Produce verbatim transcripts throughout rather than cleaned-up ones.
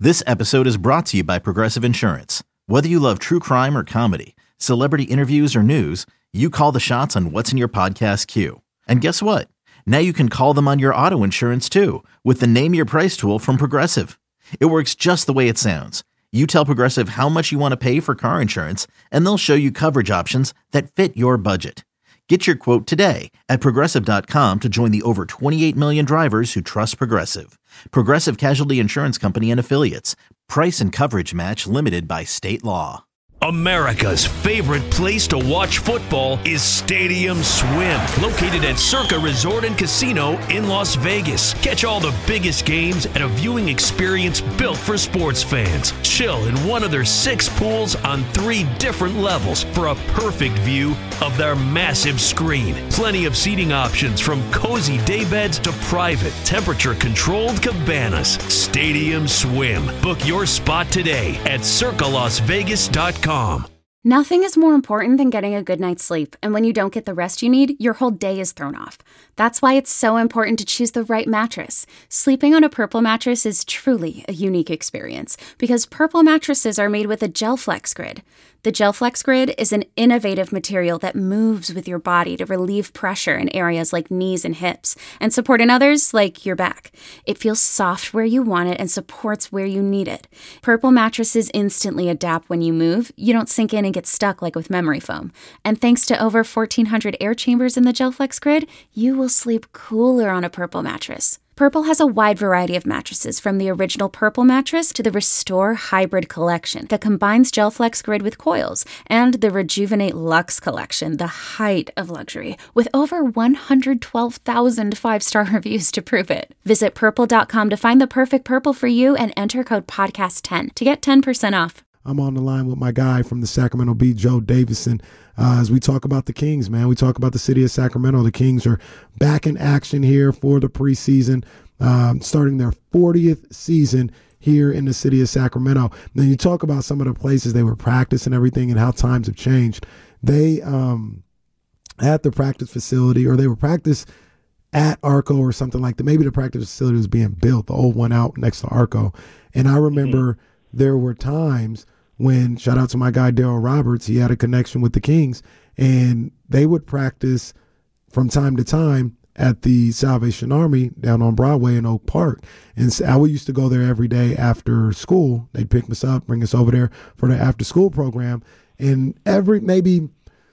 This episode is brought to you by Progressive Insurance. Whether you love true crime or comedy, celebrity interviews or news, you call the shots on what's in your podcast queue. And guess what? Now you can call them on your auto insurance too with the Name Your Price tool from Progressive. It works just the way it sounds. You tell Progressive how much you want to pay for car insurance, and they'll show you coverage options that fit your budget. Get your quote today at Progressive dot com to join the over twenty-eight million drivers who trust Progressive. Progressive Casualty Insurance Company and Affiliates. Price and coverage match limited by state law. America's favorite place to watch football is Stadium Swim, located at Circa Resort and Casino in Las Vegas. Catch all the biggest games at a viewing experience built for sports fans. Chill in one of their six pools on three different levels for a perfect view of their massive screen. Plenty of seating options from cozy daybeds to private, temperature-controlled cabanas. Stadium Swim. Book your spot today at circa las vegas dot com. Nothing is more important than getting a good night's sleep, and when you don't get the rest you need, your whole day is thrown off. That's why it's so important to choose the right mattress. Sleeping on a Purple mattress is truly a unique experience because Purple mattresses are made with a GelFlex Grid. The GelFlex Grid is an innovative material that moves with your body to relieve pressure in areas like knees and hips and support in others like your back. It feels soft where you want it and supports where you need it. Purple mattresses instantly adapt when you move. You don't sink in and get stuck like with memory foam. And thanks to over fourteen hundred air chambers in the GelFlex Grid, you will sleep cooler on a Purple mattress. Purple has a wide variety of mattresses, from the original Purple mattress to the Restore Hybrid collection that combines GelFlex Grid with coils, and the Rejuvenate Luxe collection, the height of luxury, with over one hundred twelve thousand five-star reviews to prove it. Visit purple dot com to find the perfect Purple for you and enter code podcast ten to get ten percent off. I'm on the line with my guy from the Sacramento Bee, Joe Davison, uh, as we talk about the Kings, man. We talk about the city of Sacramento. The Kings are back in action here for the preseason, um, starting their fortieth season here in the city of Sacramento. Then you talk about some of the places they were practicing and everything and how times have changed. They, um, at the practice facility, or they were practice at Arco or something like that. Maybe the practice facility was being built, the old one out next to Arco. And I remember mm-hmm. there were times when, shout out to my guy Daryl Roberts, he had a connection with the Kings, and they would practice from time to time at the Salvation Army down on Broadway in Oak Park. And I used to go there every day after school. They'd pick us up, bring us over there for the after school program. And every, maybe,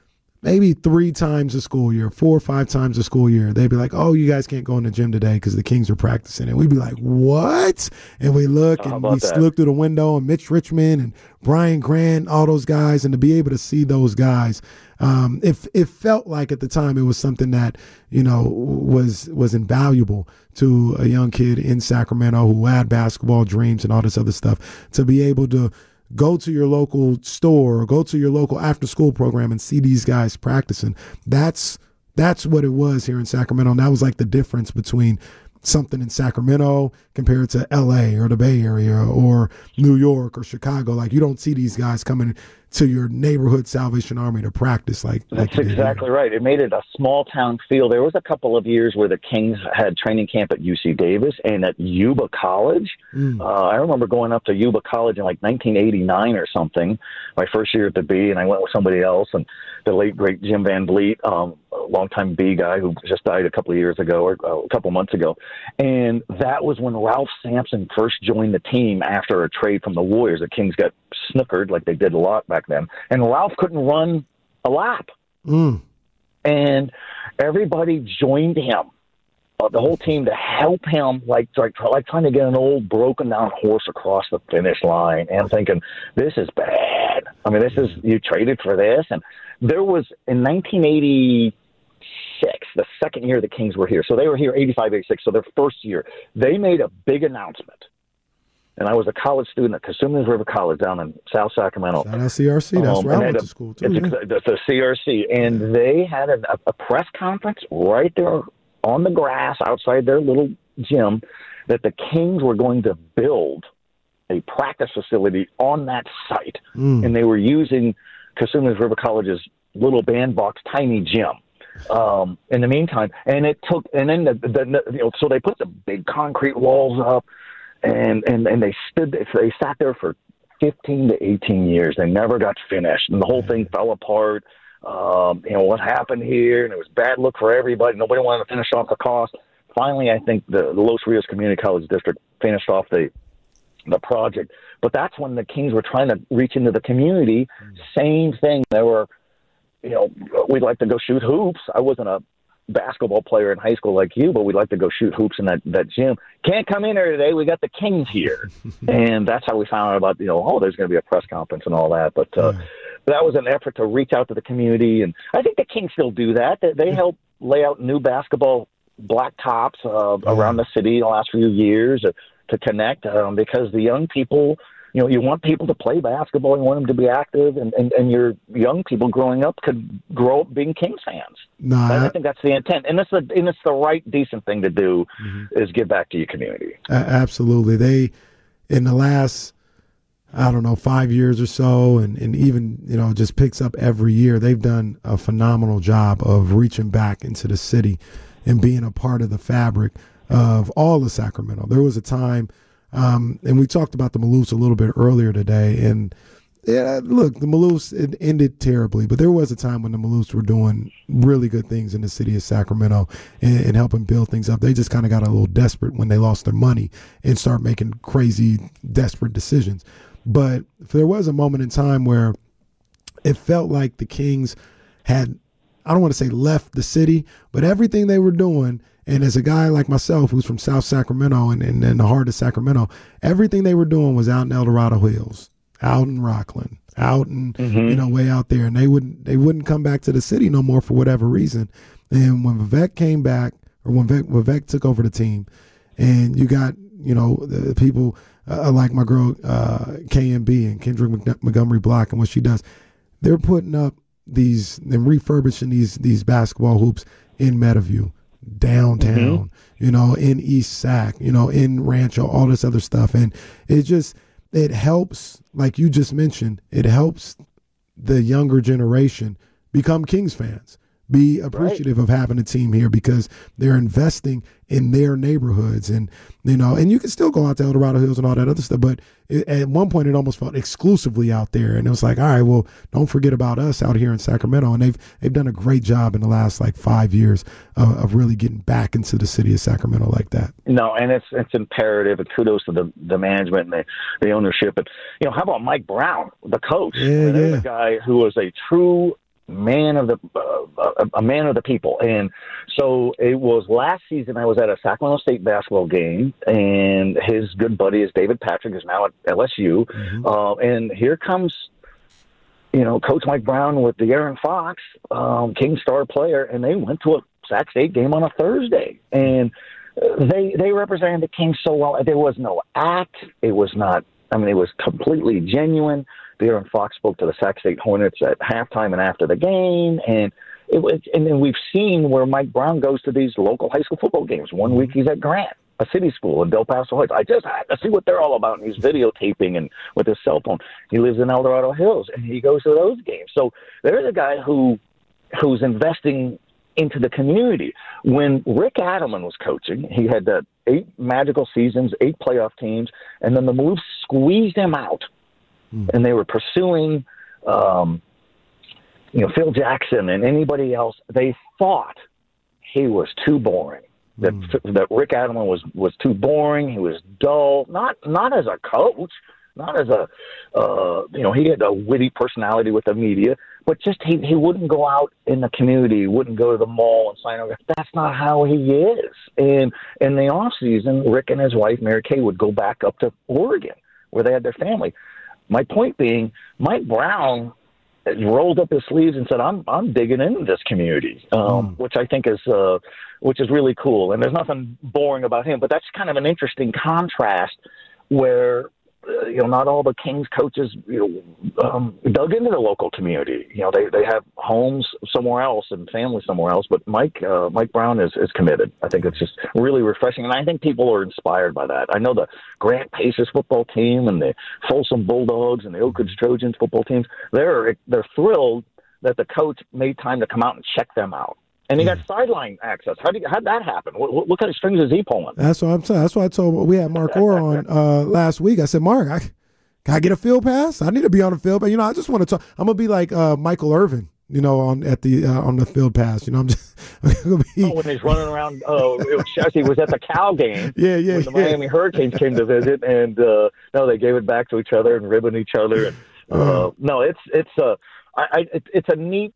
maybe three times a school year, four or five times a school year, they'd be like, oh, you guys can't go in the gym today because the Kings are practicing. And we'd be like, what? And we look and we that? look through the window, and Mitch Richmond and Brian Grant, all those guys, and to be able to see those guys, um, it, it felt like at the time it was something that, you know, was was invaluable to a young kid in Sacramento who had basketball dreams and all this other stuff, to be able to go to your local store or go to your local after school program and see these guys practicing. That's that's what it was here in Sacramento. And that was like the difference between something in Sacramento compared to L A or the Bay Area or New York or Chicago. Like, you don't see these guys coming to your neighborhood Salvation Army to practice. Like That's like exactly right. It made it a small town feel. There was a couple of years where the Kings had training camp at U C Davis and at Yuba College. Mm. Uh, I remember going up to Yuba College in like nineteen eighty-nine or something, my first year at the Bee, and I went with somebody else, and the late, great Jim Van Vliet, um, a longtime Bee guy who just died a couple of years ago or uh, a couple of months ago. And that was when Ralph Sampson first joined the team after a trade from the Warriors. The Kings got snookered like they did a lot back then. And Ralph couldn't run a lap. Mm. And everybody joined him, uh, the whole team, to help him, like, like like trying to get an old broken down horse across the finish line. And I'm thinking, this is bad. I mean, this is, you traded for this. And there was, in nineteen eighty-six, the second year the Kings were here. So they were here eighty-five, eighty-six. So their first year, they made a big announcement. And I was a college student at Cosumnes River College down in South Sacramento. Shout out C R C. That's um, where I went a, to school, too. It's a, it's a C R C. And they had a, a press conference right there on the grass outside their little gym that the Kings were going to build a practice facility on that site. Mm. And they were using Cosumnes River College's little bandbox, tiny gym. Um, in the meantime, and it took, and then the, the, the you know, so they put the big concrete walls up. and and and they stood, they sat there for fifteen to eighteen years. They never got finished, and the whole thing fell apart. Um, you know, what happened here, and it was bad look for everybody. Nobody wanted to finish off the cost. Finally, I think the, the Los Rios Community College District finished off the the project. But that's when the Kings were trying to reach into the community. Same thing. There were, you know, we'd like to go shoot hoops. I wasn't a basketball player in high school like you, but we'd like to go shoot hoops in that, that gym. Can't come in here today. We got the Kings here. And that's how we found out about, you know, oh, there's going to be a press conference and all that. But uh, that was an effort to reach out to the community. And I think the Kings still do that. They, they help lay out new basketball blacktops uh, around the city the last few years uh, to connect um, because the young people, you know, you want people to play basketball, you want them to be active, and, and, and your young people growing up could grow up being Kings fans. No, I, I think that's the intent, and it's the and it's the right, decent thing to do mm-hmm. is give back to your community. Uh, absolutely, they in the last, I don't know, five years or so, and, and even, you know, just picks up every year. They've done a phenomenal job of reaching back into the city and being a part of the fabric of all of Sacramento. There was a time, um, and we talked about the Maloofs a little bit earlier today, and yeah, look, the Maloofs, it ended terribly, but there was a time when the Maloofs were doing really good things in the city of Sacramento and, and helping build things up. They just kind of got a little desperate when they lost their money and started making crazy, desperate decisions. But there was a moment in time where it felt like the Kings had, I don't want to say left the city, but everything they were doing, and as a guy like myself who's from South Sacramento and, and in the heart of Sacramento, everything they were doing was out in El Dorado Hills, out in Rockland, out in, mm-hmm. you know, way out there. And they wouldn't they wouldn't come back to the city no more for whatever reason. And when Vivek came back, or when Vivek, Vivek took over the team, and you got, you know, the people uh, like my girl uh, K M B and Kendrick Montgomery Block and what she does, they're putting up these and refurbishing these these basketball hoops in Meadowview, downtown, mm-hmm. you know, in East Sac, you know, in Rancho, all this other stuff. And it just, it helps, like you just mentioned, it helps the younger generation become Kings fans, be appreciative right. of having a team here because they're investing in their neighborhoods. And, you know, and you can still go out to El Dorado Hills and all that other stuff, but it, at one point it almost felt exclusively out there. And it was like, all right, well, don't forget about us out here in Sacramento. And they've they've done a great job in the last like five years of, of really getting back into the city of Sacramento like that. No, and it's it's imperative. And kudos to the, the management and the, the ownership. And, you know, how about Mike Brown, the coach? Yeah, I mean, yeah. The guy who was a true man of the uh, a man of the people. And so it was last season I was at a Sacramento State basketball game, and his good buddy is David Patrick, is now at L S U. Mm-hmm. Uh, and here comes, you know, Coach Mike Brown with De'Aaron Fox, um, King star player, and they went to a Sac State game on a Thursday. And they they represented the Kings so well. There was no act. It was not, I mean, it was completely genuine. De'Aaron Fox spoke to the Sac State Hornets at halftime and after the game, and it was. And then we've seen where Mike Brown goes to these local high school football games. One week he's at Grant, a city school in Del Paso Heights. I just had to see what they're all about, and he's videotaping and with his cell phone. He lives in El Dorado Hills, and he goes to those games. So there's a guy who who's investing into the community. When Rick Adelman was coaching, he had uh, eight magical seasons, eight playoff teams, and then the Maloofs squeezed him out. And they were pursuing, um, you know, Phil Jackson and anybody else. They thought he was too boring. That mm. that Rick Adelman was, was too boring. He was dull. Not not as a coach, not as a uh, you know. He had a witty personality with the media, but just he he wouldn't go out in the community. Wouldn't go to the mall and sign autographs. That's not how he is. And in the off season, Rick and his wife Mary Kay would go back up to Oregon where they had their family. My point being, Mike Brown rolled up his sleeves and said, "I'm I'm digging into this community," um, mm. which I think is uh, which is really cool. And there's nothing boring about him, but that's kind of an interesting contrast where uh, you know not all the Kings coaches you know um, dug into the local community. You know they, they have homes somewhere else and family somewhere else, but Mike uh, Mike Brown is, is committed. I think it's just really refreshing, and I think people are inspired by that. I know the Grant Pacers football team and the Folsom Bulldogs and the Oak Ridge Trojans football teams, they're they're thrilled that the coach made time to come out and check them out. And he yeah. got sideline access. How did how'd that happen? What, what, what kind of strings is he pulling? That's what I'm saying. That's why I told we had Mark Orr on uh, last week. I said, Mark, I, can I get a field pass? I need to be on the field, but you know, I just want to talk. I'm gonna be like uh, Michael Irvin, you know, on at the uh, on the field pass. You know, I'm just I'm gonna be. Oh, when he's running around. Oh, it was, he was at the Cal game. Yeah, yeah. When the yeah. Miami Hurricanes came to visit, and uh, no, they gave it back to each other and ribbing each other. And, uh, uh, no, it's it's a I, I, it, it's a neat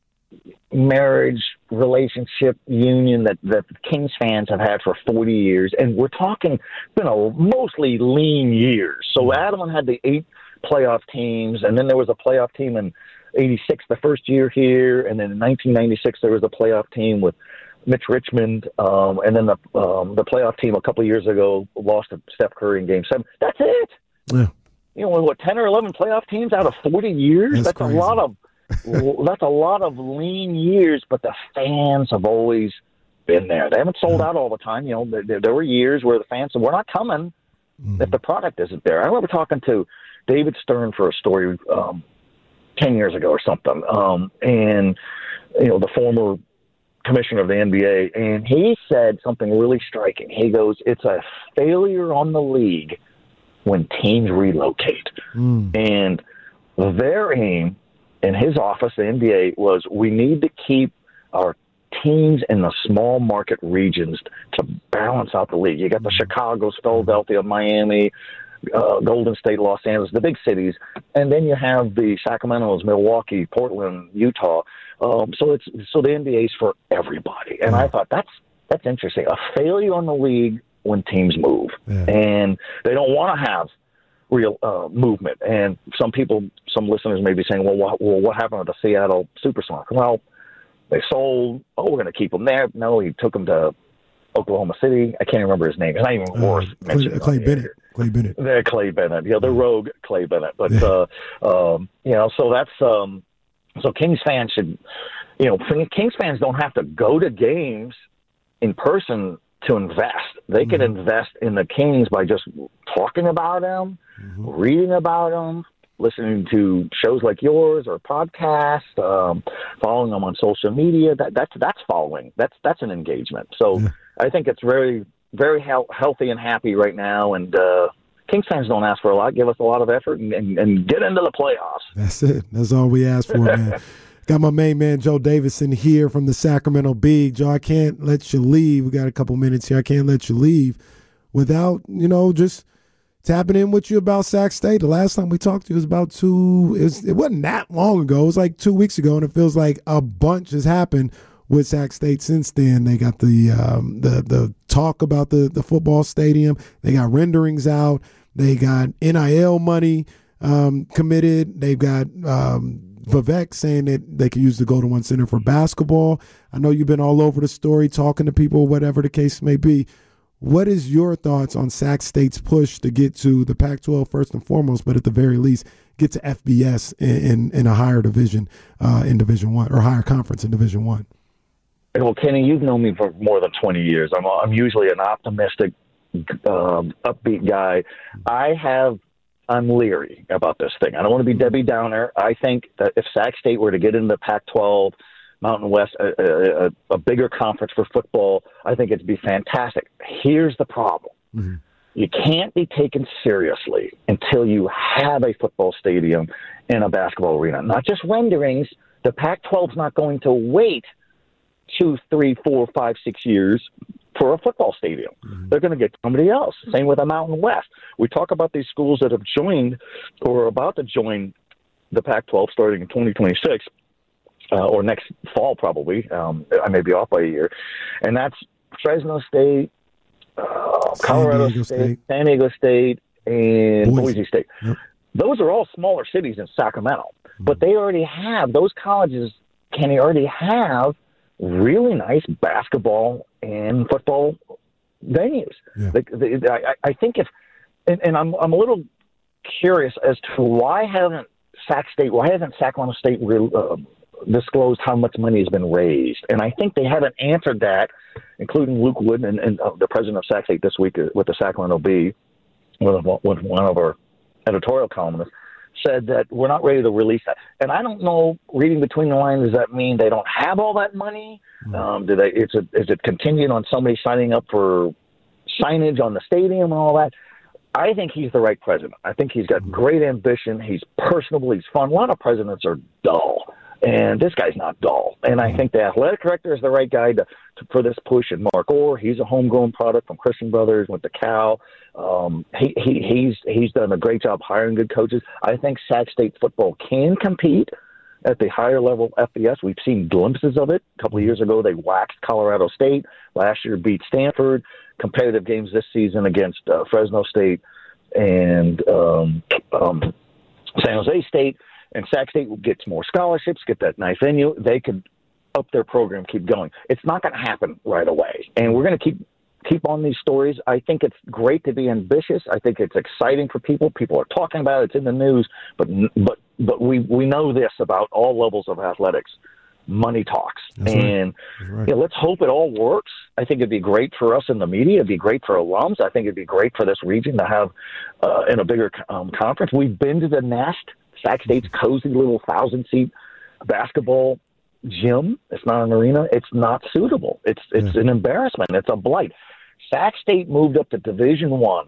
marriage, relationship, union that, that Kings fans have had for forty years. And we're talking, been a mostly lean years. So Adelman had the eight playoff teams, and then there was a playoff team in eighty-six, the first year here. And then in nineteen ninety-six, there was a playoff team with Mitch Richmond. Um, and then the um, the playoff team a couple of years ago lost to Steph Curry in game seven. That's it. Yeah. You know, what, ten or eleven playoff teams out of forty years? That's, That's a lot of that's a lot of lean years, but the fans have always been there. They haven't sold out all the time. You know, there, there were years where the fans said, we're not coming mm-hmm. if the product isn't there. I remember talking to David Stern for a story um, ten years ago or something, um, and, you know, the former commissioner of the N B A, and he said something really striking. He goes, it's a failure on the league when teams relocate. Mm. And their aim in his office, the N B A, was we need to keep our teams in the small market regions to balance out the league. You got the Chicagos, Philadelphia, Miami, uh, Golden State, Los Angeles, the big cities, and then you have the Sacramento's, Milwaukee, Portland, Utah. Um, so it's so the N B A is for everybody. And I thought that's that's interesting. A failure on the league when teams move, yeah. and they don't want to have real uh, movement. And some people, some listeners may be saying, well, what, well, what happened to the Seattle Supersonics? Well, they sold, oh, we're going to keep them there. No, he took them to Oklahoma City. I can't remember his name. It's not even uh, worth mentioning. Clay, Clay Bennett. Clay Bennett. They're Clay Bennett. Yeah, the rogue Clay Bennett. But, yeah. uh, um, you know, so that's, um, so Kings fans should, you know, Kings fans don't have to go to games in person to invest. They mm-hmm. can invest in the Kings by just talking about them, mm-hmm. reading about them, listening to shows like yours or podcasts, um, following them on social media. That that's that's following. That's that's an engagement. So yeah. I think it's very very he- healthy and happy right now. And uh, Kings fans don't ask for a lot. Give us a lot of effort and, and, and get into the playoffs. That's it. That's all we ask for, man. Got my main man, Joe Davidson, here from the Sacramento Bee. Joe, I can't let you leave. We got a couple minutes here. I can't let you leave without, you know, just tapping in with you about Sac State. The last time we talked to you was about two, it, was, it wasn't that long ago. It was like two weeks ago, and it feels like a bunch has happened with Sac State since then. They got the um, the the talk about the, the football stadium. They got renderings out. They got N I L money um, committed. They've got um, Vivek saying that they can use the Golden One Center for basketball. I know you've been all over the story, talking to people, whatever the case may be. What is your thoughts on Sac State's push to get to the Pac twelve first and foremost, but at the very least get to F B S in, in, in a higher division uh, in Division One or higher conference in Division One? Well, Kenny, you've known me for more than twenty years. I'm I'm usually an optimistic, um, upbeat guy. I have. I'm leery about this thing. I don't want to be Debbie Downer. I think that if Sac State were to get into the Pac twelve, Mountain West, a, a, a bigger conference for football, I think it'd be fantastic. Here's the problem. Mm-hmm. You can't be taken seriously until you have a football stadium and a basketball arena. Not just renderings. The Pac twelve's not going to wait two, three, four, five, six years for a football stadium. Mm-hmm. They're going to get somebody else. Same with the Mountain West. We talk about these schools that have joined or are about to join the Pac twelve starting in twenty twenty-six uh, or next fall probably. Um, I may be off by a year. And that's Fresno State, uh, Colorado State, State, San Diego State, and Boise, Boise State. Yep. Those are all smaller cities in Sacramento. Mm-hmm. But they already have, those colleges can already have really nice basketball and football venues. Yeah. They, they, I, I think if, and, and I'm I'm a little curious as to why haven't Sac State, why hasn't Sacramento State re, uh, disclosed how much money has been raised? And I think they haven't answered that, including Luke Wood and, and uh, the president of Sac State this week with the Sacramento Bee, with, with one of our editorial columnists. said that we're not ready to release that. And I don't know, reading between the lines, does that mean they don't have all that money? Mm-hmm. Um, do they? It's a, is it contingent on somebody signing up for signage on the stadium and all that? I think he's the right president. I think he's got great ambition. He's personable. He's fun. A lot of presidents are dull, and this guy's not dull. And I think the athletic director is the right guy to, to for this push. And Mark Orr, he's a homegrown product from Christian Brothers, went to Cal. Um, he, he he's he's done a great job hiring good coaches. I think Sac State football can compete at the higher level F B S. We've seen glimpses of it. A couple of years ago, they waxed Colorado State. Last year, beat Stanford. Competitive games this season against uh, Fresno State and um, um, San Jose State. And Sac State gets more scholarships, get that nice venue. They could up their program, keep going. It's not going to happen right away. And we're going to keep keep on these stories. I think it's great to be ambitious. I think it's exciting for people. People are talking about it. It's in the news. But but but we, we know this about all levels of athletics. Money talks. That's and right. Right. You know, let's hope it all works. I think it'd be great for us in the media. It'd be great for alums. I think it'd be great for this region to have uh, in a bigger um, conference. We've been to the Nest, Sac State's cozy little thousand-seat basketball gym. It's not an arena. It's not suitable. It's it's yeah. an embarrassment. It's a blight. Sac State moved up to Division One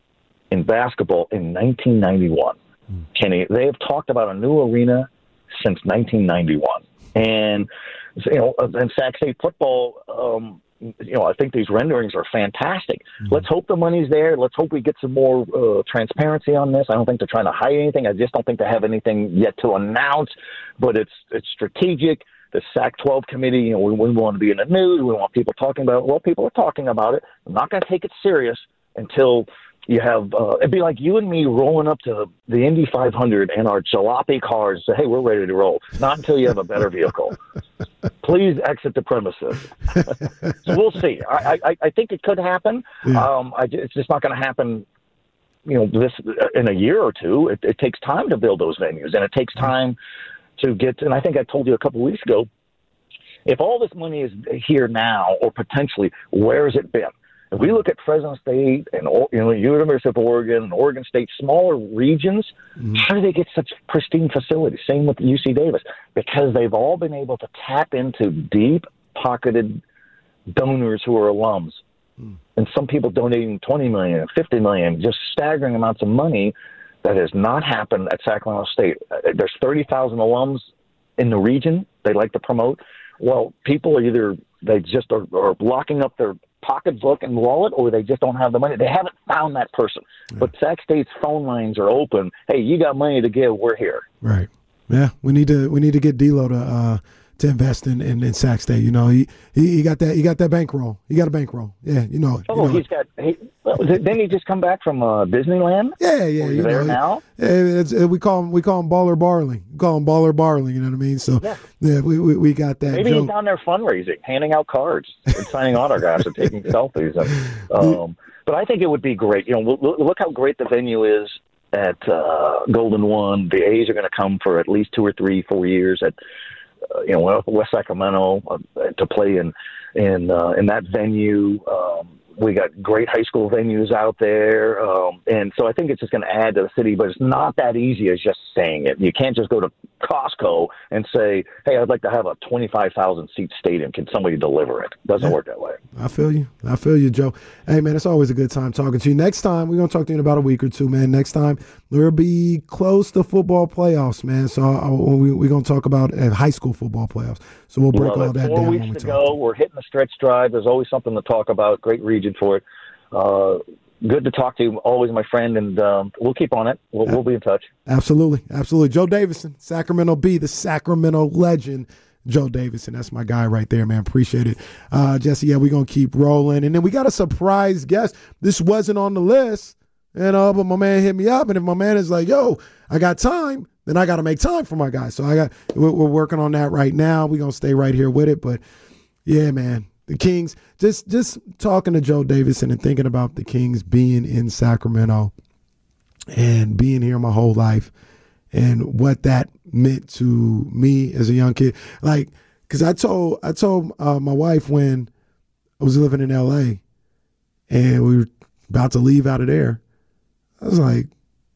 in basketball in nineteen ninety-one. Mm. Kenny, they have talked about a new arena since nineteen ninety-one. And, you know, and Sac State football, um, you know, I think these renderings are fantastic. Mm-hmm. Let's hope the money's there. Let's hope we get some more uh, transparency on this. I don't think they're trying to hide anything. I just don't think they have anything yet to announce, but it's it's strategic. The Sac twelve committee, you know, we, we want to be in the news. We want people talking about it. Well, people are talking about it. I'm not going to take it serious until you have, uh, it'd be like you and me rolling up to the Indy five hundred in our jalopy cars and say, hey, we're ready to roll. Not until you have a better vehicle. Please exit the premises. So we'll see. I, I, I think it could happen. Yeah. Um, I, it's just not going to happen, you know, this in a year or two. It, it takes time to build those venues, and it takes time to get, and I think I told you a couple of weeks ago, if all this money is here now or potentially, where has it been? If we look at Fresno State and, you know, University of Oregon and Oregon State, smaller regions, mm-hmm. how do they get such pristine facilities? Same with U C Davis, because they've all been able to tap into deep-pocketed donors who are alums. Mm. And some people donating twenty million dollars, fifty million dollars, just staggering amounts of money. That has not happened at Sacramento State. There's thirty thousand alums in the region they like to promote. Well, people are either, they just are, are locking up their pocketbook and wallet, or they just don't have the money. They haven't found that person. Yeah. But Sac State's phone lines are open. Hey, you got money to give, we're here. Right. Yeah, we need to we need to get D-Lo to uh, to invest in, in, in Sac State. You know, he, he he got that he got that bankroll. He got a bankroll. Yeah, you know. Oh, you know. he's got. He, well, didn't he just come back from uh, Disneyland? Yeah, yeah. Are you, you there know, now? It's, it, we call him we call him Baller Barling. We call him Baller Barling. You know what I mean? So yeah, yeah we, we we got that. Maybe joke. He's down there fundraising, handing out cards, and signing autographs, and taking selfies. And, um, but I think it would be great. You know, look, look how great the venue is at uh, Golden One. The A's are going to come for at least two or three, four years at uh, you know West Sacramento uh, to play in in uh, in that venue. Um, we got great high school venues out there, um, and so I think it's just going to add to the city. But it's not that easy as just saying it. You can't just go to Costco and say, "Hey, I'd like to have a twenty-five thousand seat stadium. Can somebody deliver it?" It doesn't yeah. work that way. I feel you. I feel you, Joe. Hey, man, it's always a good time talking to you. Next time, we're going to talk to you in about a week or two, man. Next time, we'll be close to football playoffs, man. So uh, we, we're going to talk about uh, high school football playoffs. So we'll break all that Four down. Four weeks when we to talk. go. We're hitting the stretch drive. There's always something to talk about. Great region for it. Uh, good to talk to you. Always my friend, and um, we'll keep on it. We'll, we'll be in touch. Absolutely. Absolutely. Joe Davison, Sacramento Bee, the Sacramento legend. Joe Davison, that's my guy right there, man. Appreciate it. Uh, Jesse, yeah, we're going to keep rolling. And then we got a surprise guest. This wasn't on the list, you know, but my man hit me up. And if my man is like, yo, I got time, then I got to make time for my guy. So I got, we're, we're working on that right now. We're going to stay right here with it. But, yeah, man, the Kings, just, just talking to Joe Davison and thinking about the Kings being in Sacramento and being here my whole life and what that meant to me as a young kid. Like, because I told I told uh, my wife when I was living in L A and we were about to leave out of there, I was like,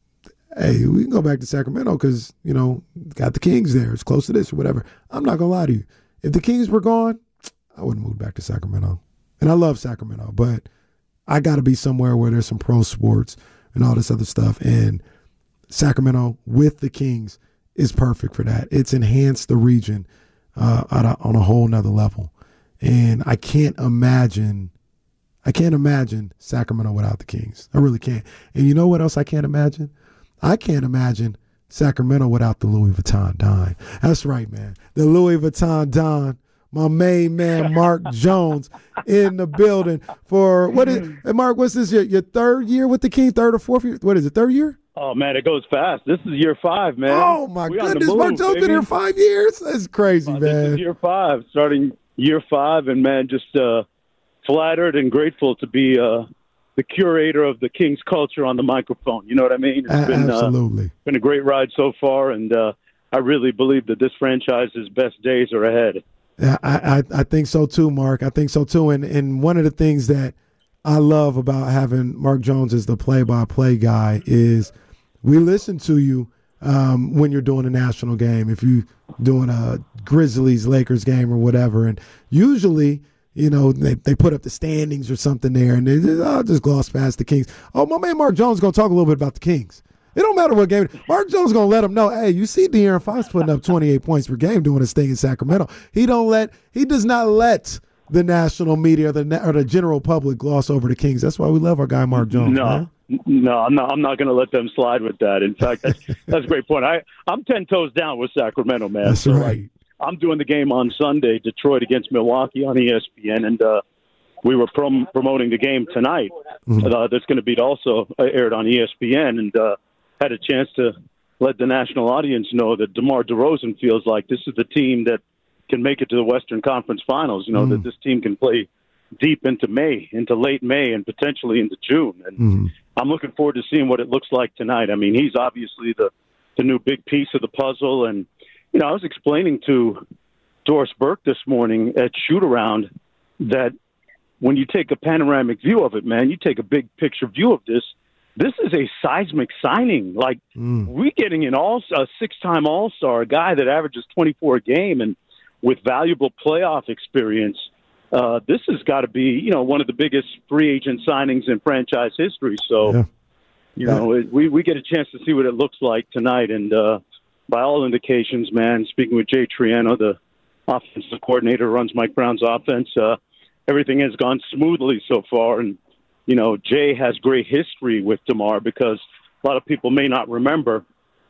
hey, we can go back to Sacramento because, you know, got the Kings there. It's close to this or whatever. I'm not going to lie to you. If the Kings were gone, I wouldn't move back to Sacramento. And I love Sacramento, but I got to be somewhere where there's some pro sports and all this other stuff. And Sacramento with the Kings is perfect for that. It's enhanced the region uh, on, a, on a whole nother level. And I can't imagine, I can't imagine Sacramento without the Kings. I really can't. And you know what else I can't imagine? I can't imagine Sacramento without the Louis Vuitton Don. That's right, man. The Louis Vuitton Don, my main man, Mark Jones, in the building for, what is, hey, Mark, what's this, your, your third year with the King, third or fourth year? What is it, third year? Oh, man, it goes fast. This is year five, man. Oh, my we goodness. Move, Mark Jones baby. been here five years? That's crazy, uh, man. This is year five, starting year five, and, man, just uh, flattered and grateful to be uh, the curator of the Kings culture on the microphone. You know what I mean? It's uh, been, absolutely. Uh, been a great ride so far, and uh, I really believe that this franchise's best days are ahead. Yeah, I, I, I think so too, Mark. I think so too. And and one of the things that I love about having Mark Jones as the play-by-play guy is we listen to you um, when you're doing a national game, if you're doing a Grizzlies-Lakers game or whatever. And usually, you know, they, they put up the standings or something there, and they just, oh, just gloss past the Kings. Oh, my man Mark Jones is going to talk a little bit about the Kings. It don't matter what game. Mark Jones going to let him know, hey, you see De'Aaron Fox putting up twenty-eight points per game doing his thing in Sacramento. He don't let, he does not let the national media or the, or the general public gloss over the Kings. That's why we love our guy Mark Jones. No, man. no, I'm not. I'm not going to let them slide with that. In fact, that's, that's a great point. I I'm ten toes down with Sacramento, man. That's so right. I, I'm doing the game on Sunday, Detroit against Milwaukee on E S P N, and uh, we were prom- promoting the game tonight. Mm-hmm. Uh, that's going to be also aired on E S P N, and uh, had a chance to let the national audience know that DeMar DeRozan feels like this is the team that can make it to the Western Conference Finals. You know, mm. that this team can play deep into May, into late May, and potentially into June. And mm. I'm looking forward to seeing what it looks like tonight. I mean, he's obviously the, the new big piece of the puzzle. And, you know, I was explaining to Doris Burke this morning at Shoot-Around that when you take a panoramic view of it, man, you take a big picture view of this, this is a seismic signing. Like, mm. we're getting an all a six-time All-Star, a guy that averages twenty-four a game and with valuable playoff experience. Uh, this has got to be, you know, one of the biggest free agent signings in franchise history. So, yeah. you yeah. know, it, we, we get a chance to see what it looks like tonight. And uh, by all indications, man, speaking with Jay Triano, the offensive coordinator who runs Mike Brown's offense, uh, everything has gone smoothly so far. And, you know, Jay has great history with DeMar because a lot of people may not remember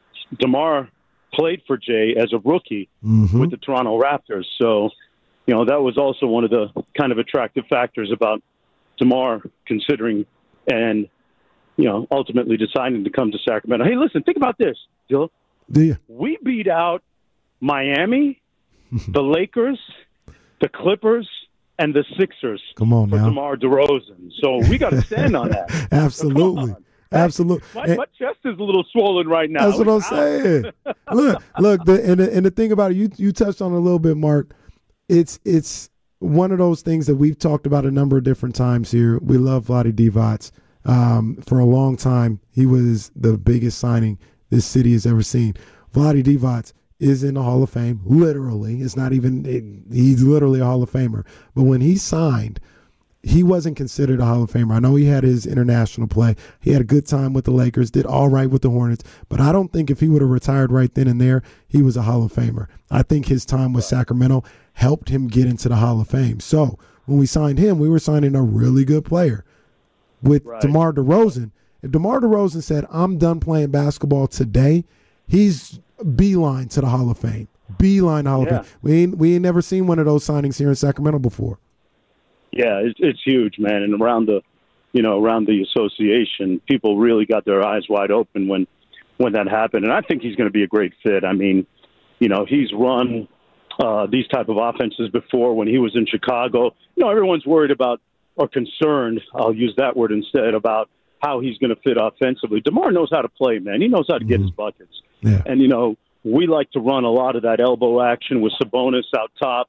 DeMar played for Jay as a rookie mm-hmm. with the Toronto Raptors. So, you know, that was also one of the kind of attractive factors about DeMar considering and, you know, ultimately deciding to come to Sacramento. Hey, listen, think about this, Jill. Yeah. We beat out Miami, the Lakers, the Clippers, and the Sixers Come on for now. DeMar DeRozan. So we got to stand on that. Absolutely. Absolutely. My, my chest is a little swollen right now. That's what I'm saying. look, look, the, and, the, and the thing about it, you you touched on it a little bit, Mark. It's it's one of those things that we've talked about a number of different times here. We love Vlade Divac. Um, for a long time, he was the biggest signing this city has ever seen. Vlade Divac is in the Hall of Fame, literally. It's not even it, he's literally a Hall of Famer. But when he signed, he wasn't considered a Hall of Famer. I know he had his international play. He had a good time with the Lakers, did all right with the Hornets, but I don't think if he would have retired right then and there, he was a Hall of Famer. I think his time with Sacramento helped him get into the Hall of Fame. So when we signed him, we were signing a really good player. With right. DeMar DeRozan, if DeMar DeRozan said, I'm done playing basketball today, he's beeline to the Hall of Fame. Beeline to the Hall yeah. of Fame. We ain't, we ain't never seen one of those signings here in Sacramento before. Yeah, it's, it's huge, man. And around the, you know, around the association, people really got their eyes wide open when, when that happened. And I think he's going to be a great fit. I mean, you know, he's run uh, these type of offenses before when he was in Chicago. You know, everyone's worried about or concerned, I'll use that word instead, about how he's going to fit offensively. DeMar knows how to play, man. He knows how to mm-hmm. get his buckets. Yeah. And, you know, we like to run a lot of that elbow action with Sabonis out top.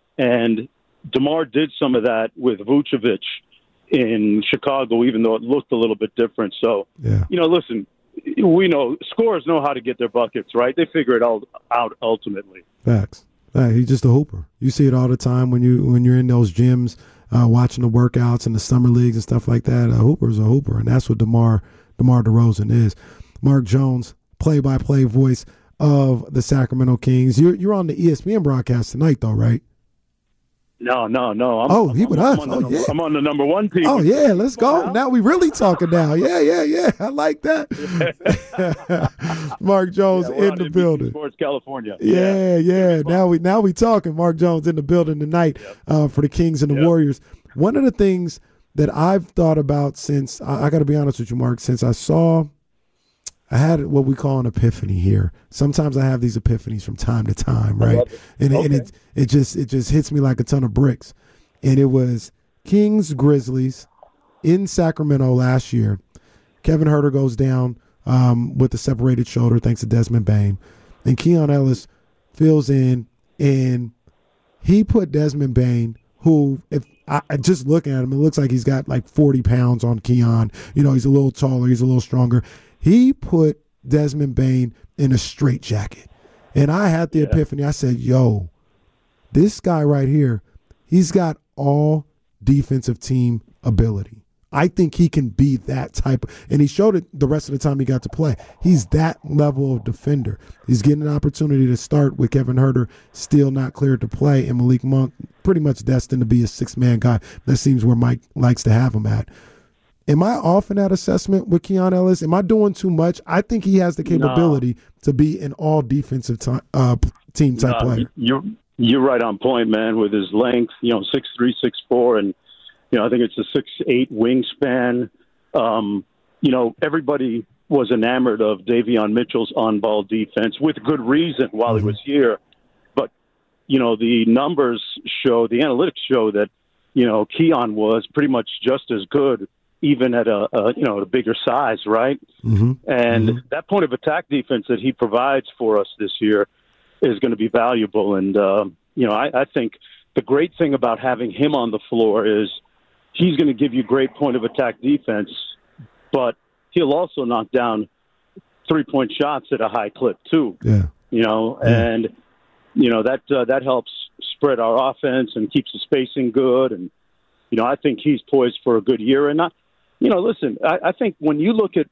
And DeMar did some of that with Vucevic in Chicago, even though it looked a little bit different. So, yeah. you know, listen, we know scorers know how to get their buckets, right? They figure it all out ultimately. Facts. Hey, he's just a hooper. You see it all the time when you when you're in those gyms uh, watching the workouts and the summer leagues and stuff like that. A hooper is a hooper, and that's what DeMar DeMar DeRozan is. Mark Jones, play-by-play voice of the Sacramento Kings. You're you're on the E S P N broadcast tonight, though, right? No, no, no. I'm, oh, I'm, he with I'm us. On oh, the, yeah. I'm on the number one team. Oh, yeah, let's go. Now. now we really talking now. Yeah, yeah, yeah. I like that. Mark Jones yeah, in the N B C building. Sports California. Yeah, yeah. yeah. Now we now we talking. Mark Jones in the building tonight yep. uh, for the Kings and the yep. Warriors. One of the things that I've thought about since, I, I got to be honest with you, Mark, since I saw – I had what we call an epiphany here. Sometimes I have these epiphanies from time to time, right? It. And, okay. and it it just it just hits me like a ton of bricks. And it was Kings Grizzlies in Sacramento last year. Kevin Huerter goes down um, with a separated shoulder thanks to Desmond Bane, and Keon Ellis fills in, and he put Desmond Bane, who if I just looking at him, it looks like he's got like forty pounds on Keon. You know, he's a little taller, he's a little stronger. He put Desmond Bane in a straitjacket. And I had the yeah. epiphany. I said, yo, this guy right here, he's got all defensive team ability. I think he can be that type. Of, and he showed it the rest of the time he got to play. He's that level of defender. He's getting an opportunity to start with Kevin Huerter still not cleared to play, and Malik Monk pretty much destined to be a six-man guy. That seems where Mike likes to have him at. Am I off in that assessment with Keon Ellis? Am I doing too much? I think he has the capability no. to be an all defensive t- uh, team type no, player. You're you're right on point, man. With his length, you know, six three, six four, and you know, I think it's a six eight wingspan. Um, you know, everybody was enamored of Davion Mitchell's on-ball defense with good reason while mm-hmm. he was here. But you know, the numbers show, the analytics show that you know Keon was pretty much just as good, even at a, a you know a bigger size, right? Mm-hmm. And mm-hmm. that point of attack defense that he provides for us this year is going to be valuable. And um, you know, I, I think the great thing about having him on the floor is he's going to give you great point of attack defense, but he'll also knock down three point shots at a high clip too. Yeah, you know, yeah. and you know that uh, that helps spread our offense and keeps the spacing good. And you know, I think he's poised for a good year. And not. You know, listen, I, I think when you look at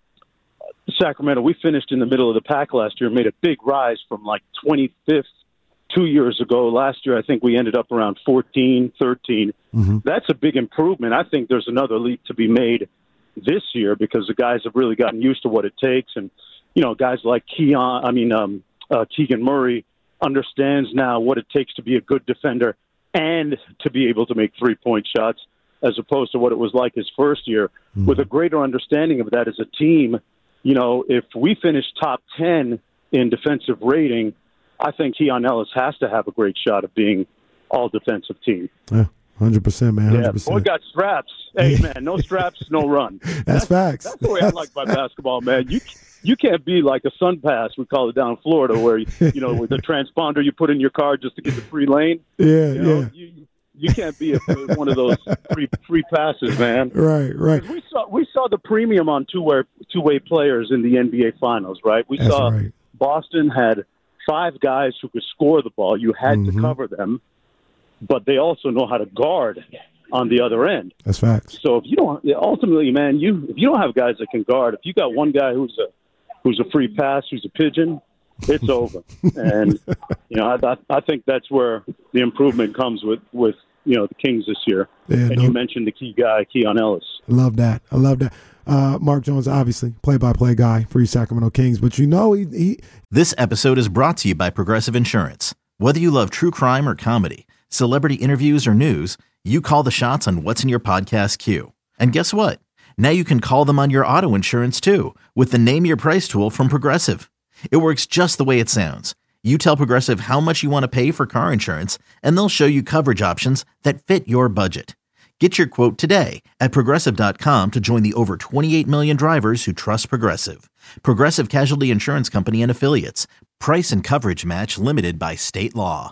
Sacramento, we finished in the middle of the pack last year, made a big rise from like twenty-fifth two years ago. Last year, I think we ended up around fourteen, thirteen. Mm-hmm. That's a big improvement. I think there's another leap to be made this year because the guys have really gotten used to what it takes. And, you know, guys like Keon, I mean, um, uh, Keegan Murray understands now what it takes to be a good defender and to be able to make three-point shots, as opposed to what it was like his first year. Mm-hmm. With a greater understanding of that as a team, you know, if we finish top ten in defensive rating, I think Keon Ellis has to have a great shot of being all defensive team. Yeah, one hundred percent, man. one hundred percent. Yeah, boy got straps. Hey, man, no straps, no run. That's, that's facts. That's the way I like my basketball, man. You you can't be like a sun pass, we call it down in Florida, where, you, you know, with the transponder you put in your car just to get the free lane. Yeah, you know, yeah. You, You can't be a, one of those free free passes, man. Right, right. We saw we saw the premium on two way two way players in the N B A Finals, right? We That's saw right. Boston had five guys who could score the ball. You had mm-hmm. to cover them, but they also know how to guard on the other end. That's facts. So if you don't, ultimately, man, you if you don't have guys that can guard, if you got one guy who's a who's a free pass, who's a pigeon, it's over. And you know, I, I think that's where the improvement comes with with. You know, the Kings this year. Yeah, and no, you mentioned the key guy, Keon Ellis. Love that. I love that. Uh, Mark Jones, obviously, play-by-play guy for your Sacramento Kings. But you know, he, he... This episode is brought to you by Progressive Insurance. Whether you love true crime or comedy, celebrity interviews or news, you call the shots on what's in your podcast queue. And guess what? Now you can call them on your auto insurance, too, with the Name Your Price tool from Progressive. It works just the way it sounds. You tell Progressive how much you want to pay for car insurance, and they'll show you coverage options that fit your budget. Get your quote today at Progressive dot com to join the over twenty-eight million drivers who trust Progressive. Progressive Casualty Insurance Company and Affiliates. Price and coverage match limited by state law.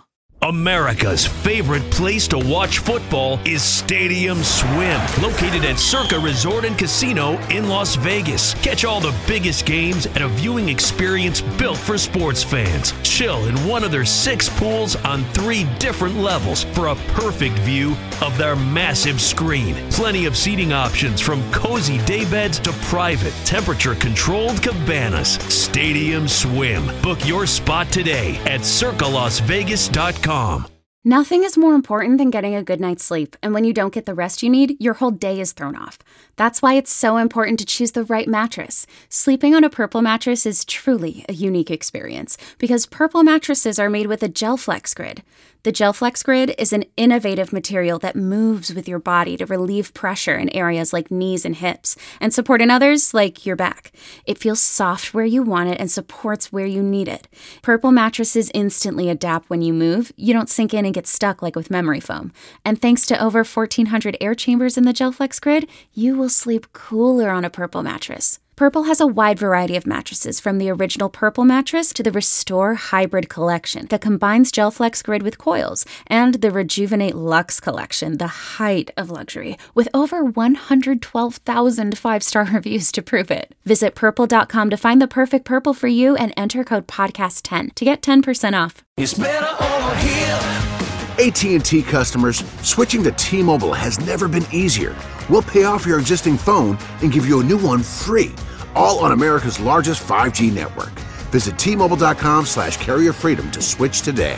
America's favorite place to watch football is Stadium Swim, located at Circa Resort and Casino in Las Vegas. Catch all the biggest games at a viewing experience built for sports fans. Chill in one of their six pools on three different levels for a perfect view of their massive screen. Plenty of seating options from cozy daybeds to private, temperature-controlled cabanas. Stadium Swim. Book your spot today at circa las vegas dot com. Nothing is more important than getting a good night's sleep, and when you don't get the rest you need, your whole day is thrown off. That's why it's so important to choose the right mattress. Sleeping on a Purple mattress is truly a unique experience because Purple mattresses are made with a GelFlex Grid. The GelFlex Grid is an innovative material that moves with your body to relieve pressure in areas like knees and hips and support in others like your back. It feels soft where you want it and supports where you need it. Purple mattresses instantly adapt when you move. You don't sink in and get stuck like with memory foam. And thanks to over fourteen hundred air chambers in the GelFlex Grid, you will sleep cooler on a Purple mattress. Purple has a wide variety of mattresses, from the original Purple mattress to the Restore Hybrid collection that combines GelFlex Grid with coils, and the Rejuvenate Luxe collection, the height of luxury, with over one hundred twelve thousand five-star reviews to prove it. Visit purple dot com to find the perfect Purple for you and enter code podcast ten to get ten percent off. It's better over here. A T and T customers, switching to T-Mobile has never been easier. We'll pay off your existing phone and give you a new one free, all on America's largest five G network. Visit T Mobile dot com slash carrier freedom to switch today.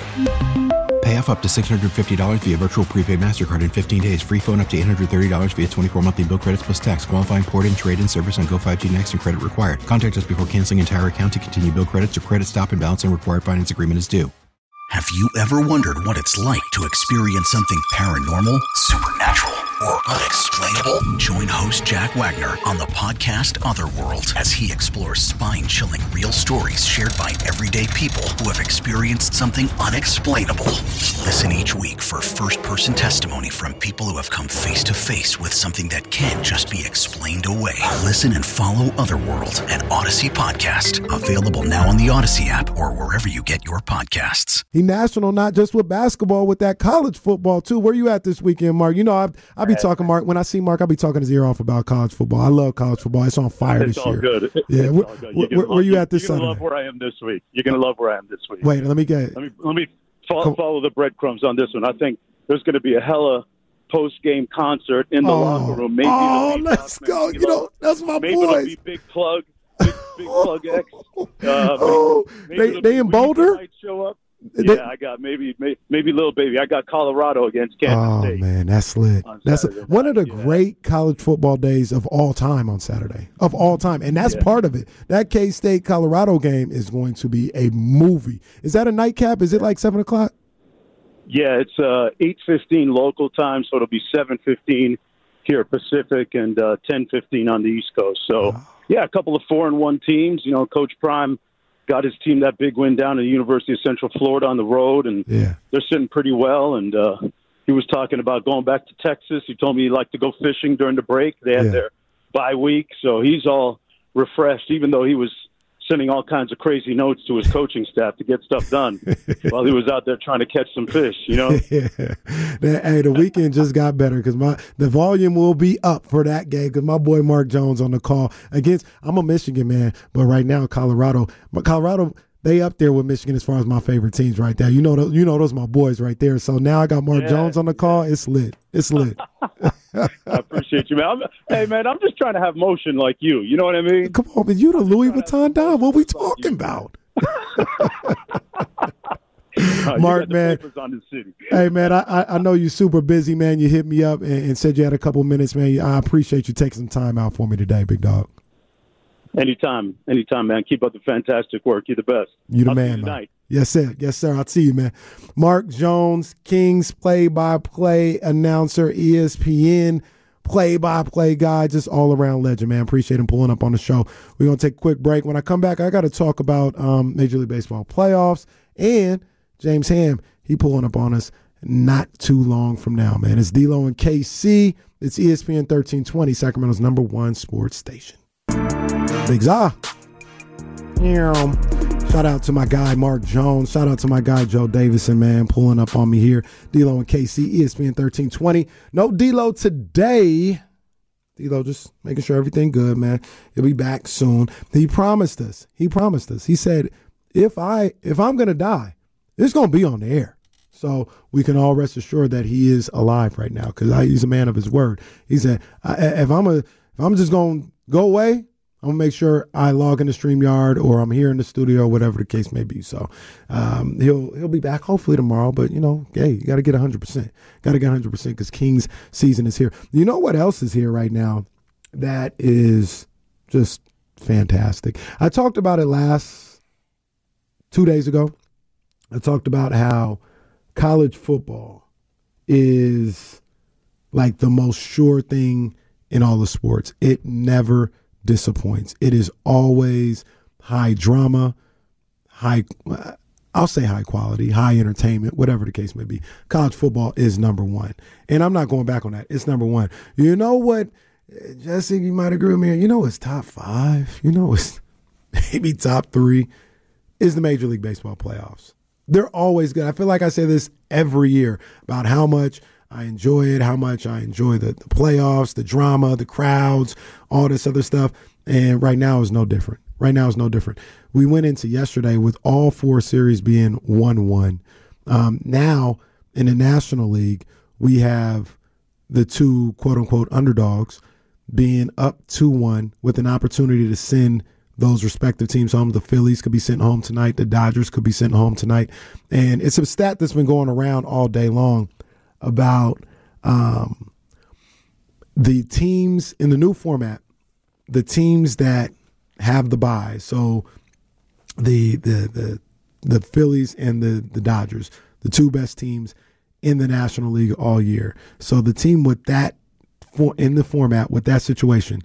Pay off up to six hundred fifty dollars via virtual prepaid MasterCard in fifteen days. Free phone up to eight hundred thirty dollars via twenty-four monthly bill credits plus tax. Qualifying port and trade-in service on Go five G Next and credit required. Contact us before canceling entire account to continue bill credits or credit stop and balance and required finance agreement is due. Have you ever wondered what it's like to experience something paranormal, supernatural, or unexplainable? Join host Jack Wagner on the podcast Otherworld as he explores spine-chilling real stories shared by everyday people who have experienced something unexplainable. Listen each week for first-person testimony from people who have come face-to-face with something that can't just be explained away. Listen and follow Otherworld, an Odyssey podcast. Available now on the Odyssey app or wherever you get your podcasts. He national, not just with basketball, with that college football too. Where you at this weekend, Mark? You know, I I be talking, Mark. When I see Mark, I be talking his ear off about college football. I love college football. It's on fire it's this all year. Good. Yeah, it's where, all good. where, where, where you at this You're Sunday? gonna love where I am this week. You're gonna love where I am this week. Wait, let me get. Let me let me follow, follow the breadcrumbs on this one. I think there's going to be a hella post-game concert in the oh, locker room. Maybe oh, let's go. You know, that's my maybe boys. It'll be Big Plug, Big, big Plug X. Uh, oh, maybe, maybe they they in Boulder? Show up. Yeah, they, I got maybe, maybe maybe little baby. I got Colorado against Kansas oh, State. Oh man, that's lit. That's a, one of the yeah. great college football days of all time on Saturday. Of all time. And that's yeah. part of it. That K-State Colorado game is going to be a movie. Is that a nightcap? Is it like seven o'clock? Yeah, it's uh, eight fifteen local time, so it'll be seven fifteen here Pacific and uh, ten fifteen on the East Coast. So, wow. yeah, a couple of four and one teams. You know, Coach Prime got his team that big win down at the University of Central Florida on the road, and yeah. they're sitting pretty well. And uh, he was talking about going back to Texas. He told me he'd like to go fishing during the break. They had yeah. their bye week, so he's all refreshed, even though he was sending all kinds of crazy notes to his coaching staff to get stuff done while he was out there trying to catch some fish, you know? yeah. Hey, the weekend just got better because my the volume will be up for that game because my boy Mark Jones on the call against, I'm a Michigan man, but right now Colorado, but Colorado, they up there with Michigan as far as my favorite teams right there. You know, those, you know those my boys right there. So now I got Mark yeah. Jones on the call. It's lit. It's lit. I appreciate you, man. I'm, hey, man, I'm just trying to have motion like you. You know what I mean? Come on, man. You the Louis Vuitton Don. What we talking about? uh, Mark, man. On the city. Hey, man, I, I know you're super busy, man. You hit me up and, and said you had a couple minutes, man. I appreciate you taking some time out for me today, big dog. Anytime, anytime, man. Keep up the fantastic work. You're the best. You the I'll man, see you man. Tonight. Yes, sir. Yes, sir. I'll see you, man. Mark Jones, Kings play-by-play announcer, E S P N play-by-play guy, just all-around legend, man. Appreciate him pulling up on the show. We're going to take a quick break. When I come back, I got to talk about um, Major League Baseball playoffs and James Ham. He pulling up on us not too long from now, man. It's D-Lo and K C. It's E S P N thirteen twenty, Sacramento's number one sports station. Big Za. Shout out to my guy, Mark Jones. Shout out to my guy, Joe Davison, man, pulling up on me here. D-Lo and K C, E S P N thirteen twenty. No D-Lo today. D-Lo just making sure everything good, man. He'll be back soon. He promised us. He promised us. He said, if, I, if I'm going to die, it's going to be on the air. So we can all rest assured that he is alive right now because he's a man of his word. He said, if I'm, a, if I'm just going to go away, I'm going to make sure I log into StreamYard or I'm here in the studio or whatever the case may be. So um, he'll he'll be back hopefully tomorrow. But, you know, hey, you got to get one hundred percent. Got to get one hundred percent because Kings season is here. You know what else is here right now that is just fantastic? I talked about it last two days ago. I talked about how college football is like the most sure thing in all the sports. It never disappoints. It is always high drama, high, I'll say high quality, high entertainment, whatever the case may be. College football is number one. And I'm not going back on that. It's number one. You know what, Jesse, you might agree with me. You know it's top five. You know it's maybe top three is the Major League Baseball playoffs. They're always good. I feel like I say this every year about how much I enjoy it, how much I enjoy the, the playoffs, the drama, the crowds, all this other stuff. And right now is no different. Right now is no different. We went into yesterday with all four series being one one. Um, now, in the National League, we have the two quote-unquote underdogs being up two one with an opportunity to send those respective teams home. The Phillies could be sent home tonight. The Dodgers could be sent home tonight. And it's a stat that's been going around all day long about um, the teams in the new format, the teams that have the bye. So the the the the Phillies and the the Dodgers, the two best teams in the National League all year. So the team with that for in the format with that situation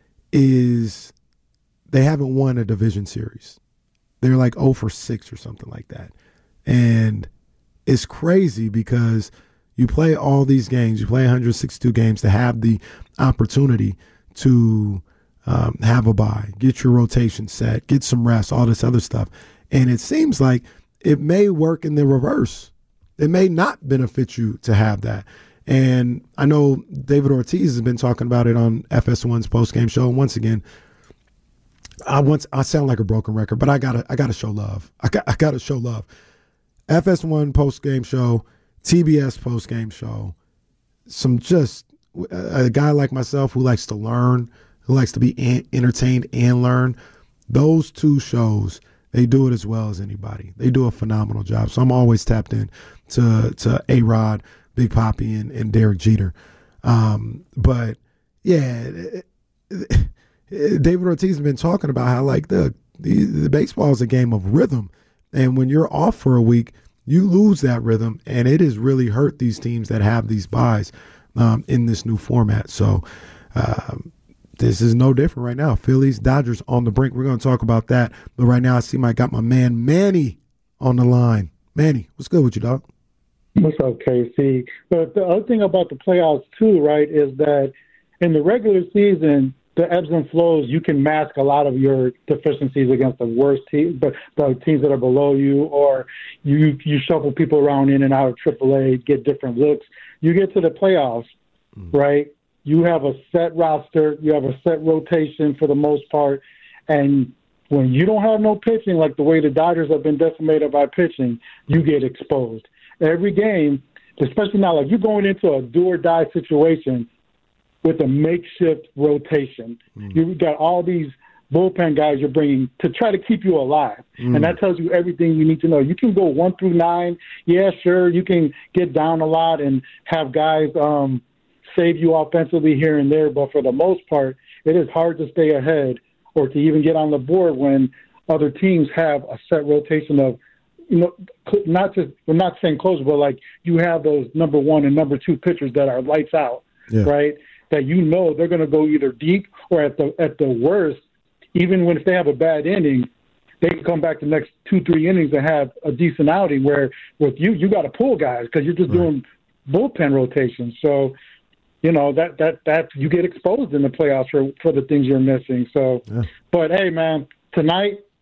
is they haven't won a division series. They're like oh for six or something like that, and it's crazy because you play all these games, you play one hundred sixty-two games to have the opportunity to um, have a bye, get your rotation set, get some rest, all this other stuff. And it seems like it may work in the reverse. It may not benefit you to have that. And I know David Ortiz has been talking about it on F S one's postgame show. And once again, I once I sound like a broken record, but I gotta I gotta show love. I got I gotta show love. F S one postgame show, T B S post-game show, some just a guy like myself who likes to learn, who likes to be an, entertained and learn. Those two shows, they do it as well as anybody. They do a phenomenal job. So I'm always tapped in to to A-Rod, Big Poppy, and, and Derek Jeter. Um, but yeah, it, it, it, David Ortiz has been talking about how like the, the the baseball is a game of rhythm, and when you're off for a week, you lose that rhythm, and it has really hurt these teams that have these buys um, in this new format. So um, this is no different right now. Phillies, Dodgers on the brink. We're going to talk about that. But right now I see my got my man Manny on the line. Manny, what's good with you, dog? What's up, K C? But the other thing about the playoffs, too, right, is that in the regular season, the ebbs and flows, you can mask a lot of your deficiencies against the worst teams, but the teams that are below you, or you you shuffle people around in and out of triple A, get different looks. You get to the playoffs, mm. right? You have a set roster, you have a set rotation for the most part, and when you don't have no pitching, like the way the Dodgers have been decimated by pitching, you get exposed. Every game, especially now, like you're going into a do-or-die situation with a makeshift rotation. Mm. You've got all these bullpen guys you're bringing to try to keep you alive. Mm. And that tells you everything you need to know. You can go one through nine. Yeah, sure, you can get down a lot and have guys um, save you offensively here and there. But for the most part, it is hard to stay ahead or to even get on the board when other teams have a set rotation of, you know, not just, we're not saying close, but like you have those number one and number two pitchers that are lights out, yeah. right? That you know they're going to go either deep or at the at the worst, even when if they have a bad inning, they can come back the next two, three innings and have a decent outing. Where with you, you got to pull guys because you're just right. doing bullpen rotations. So, you know, that that that you get exposed in the playoffs for, for the things you're missing. So, yeah. But hey, man, tonight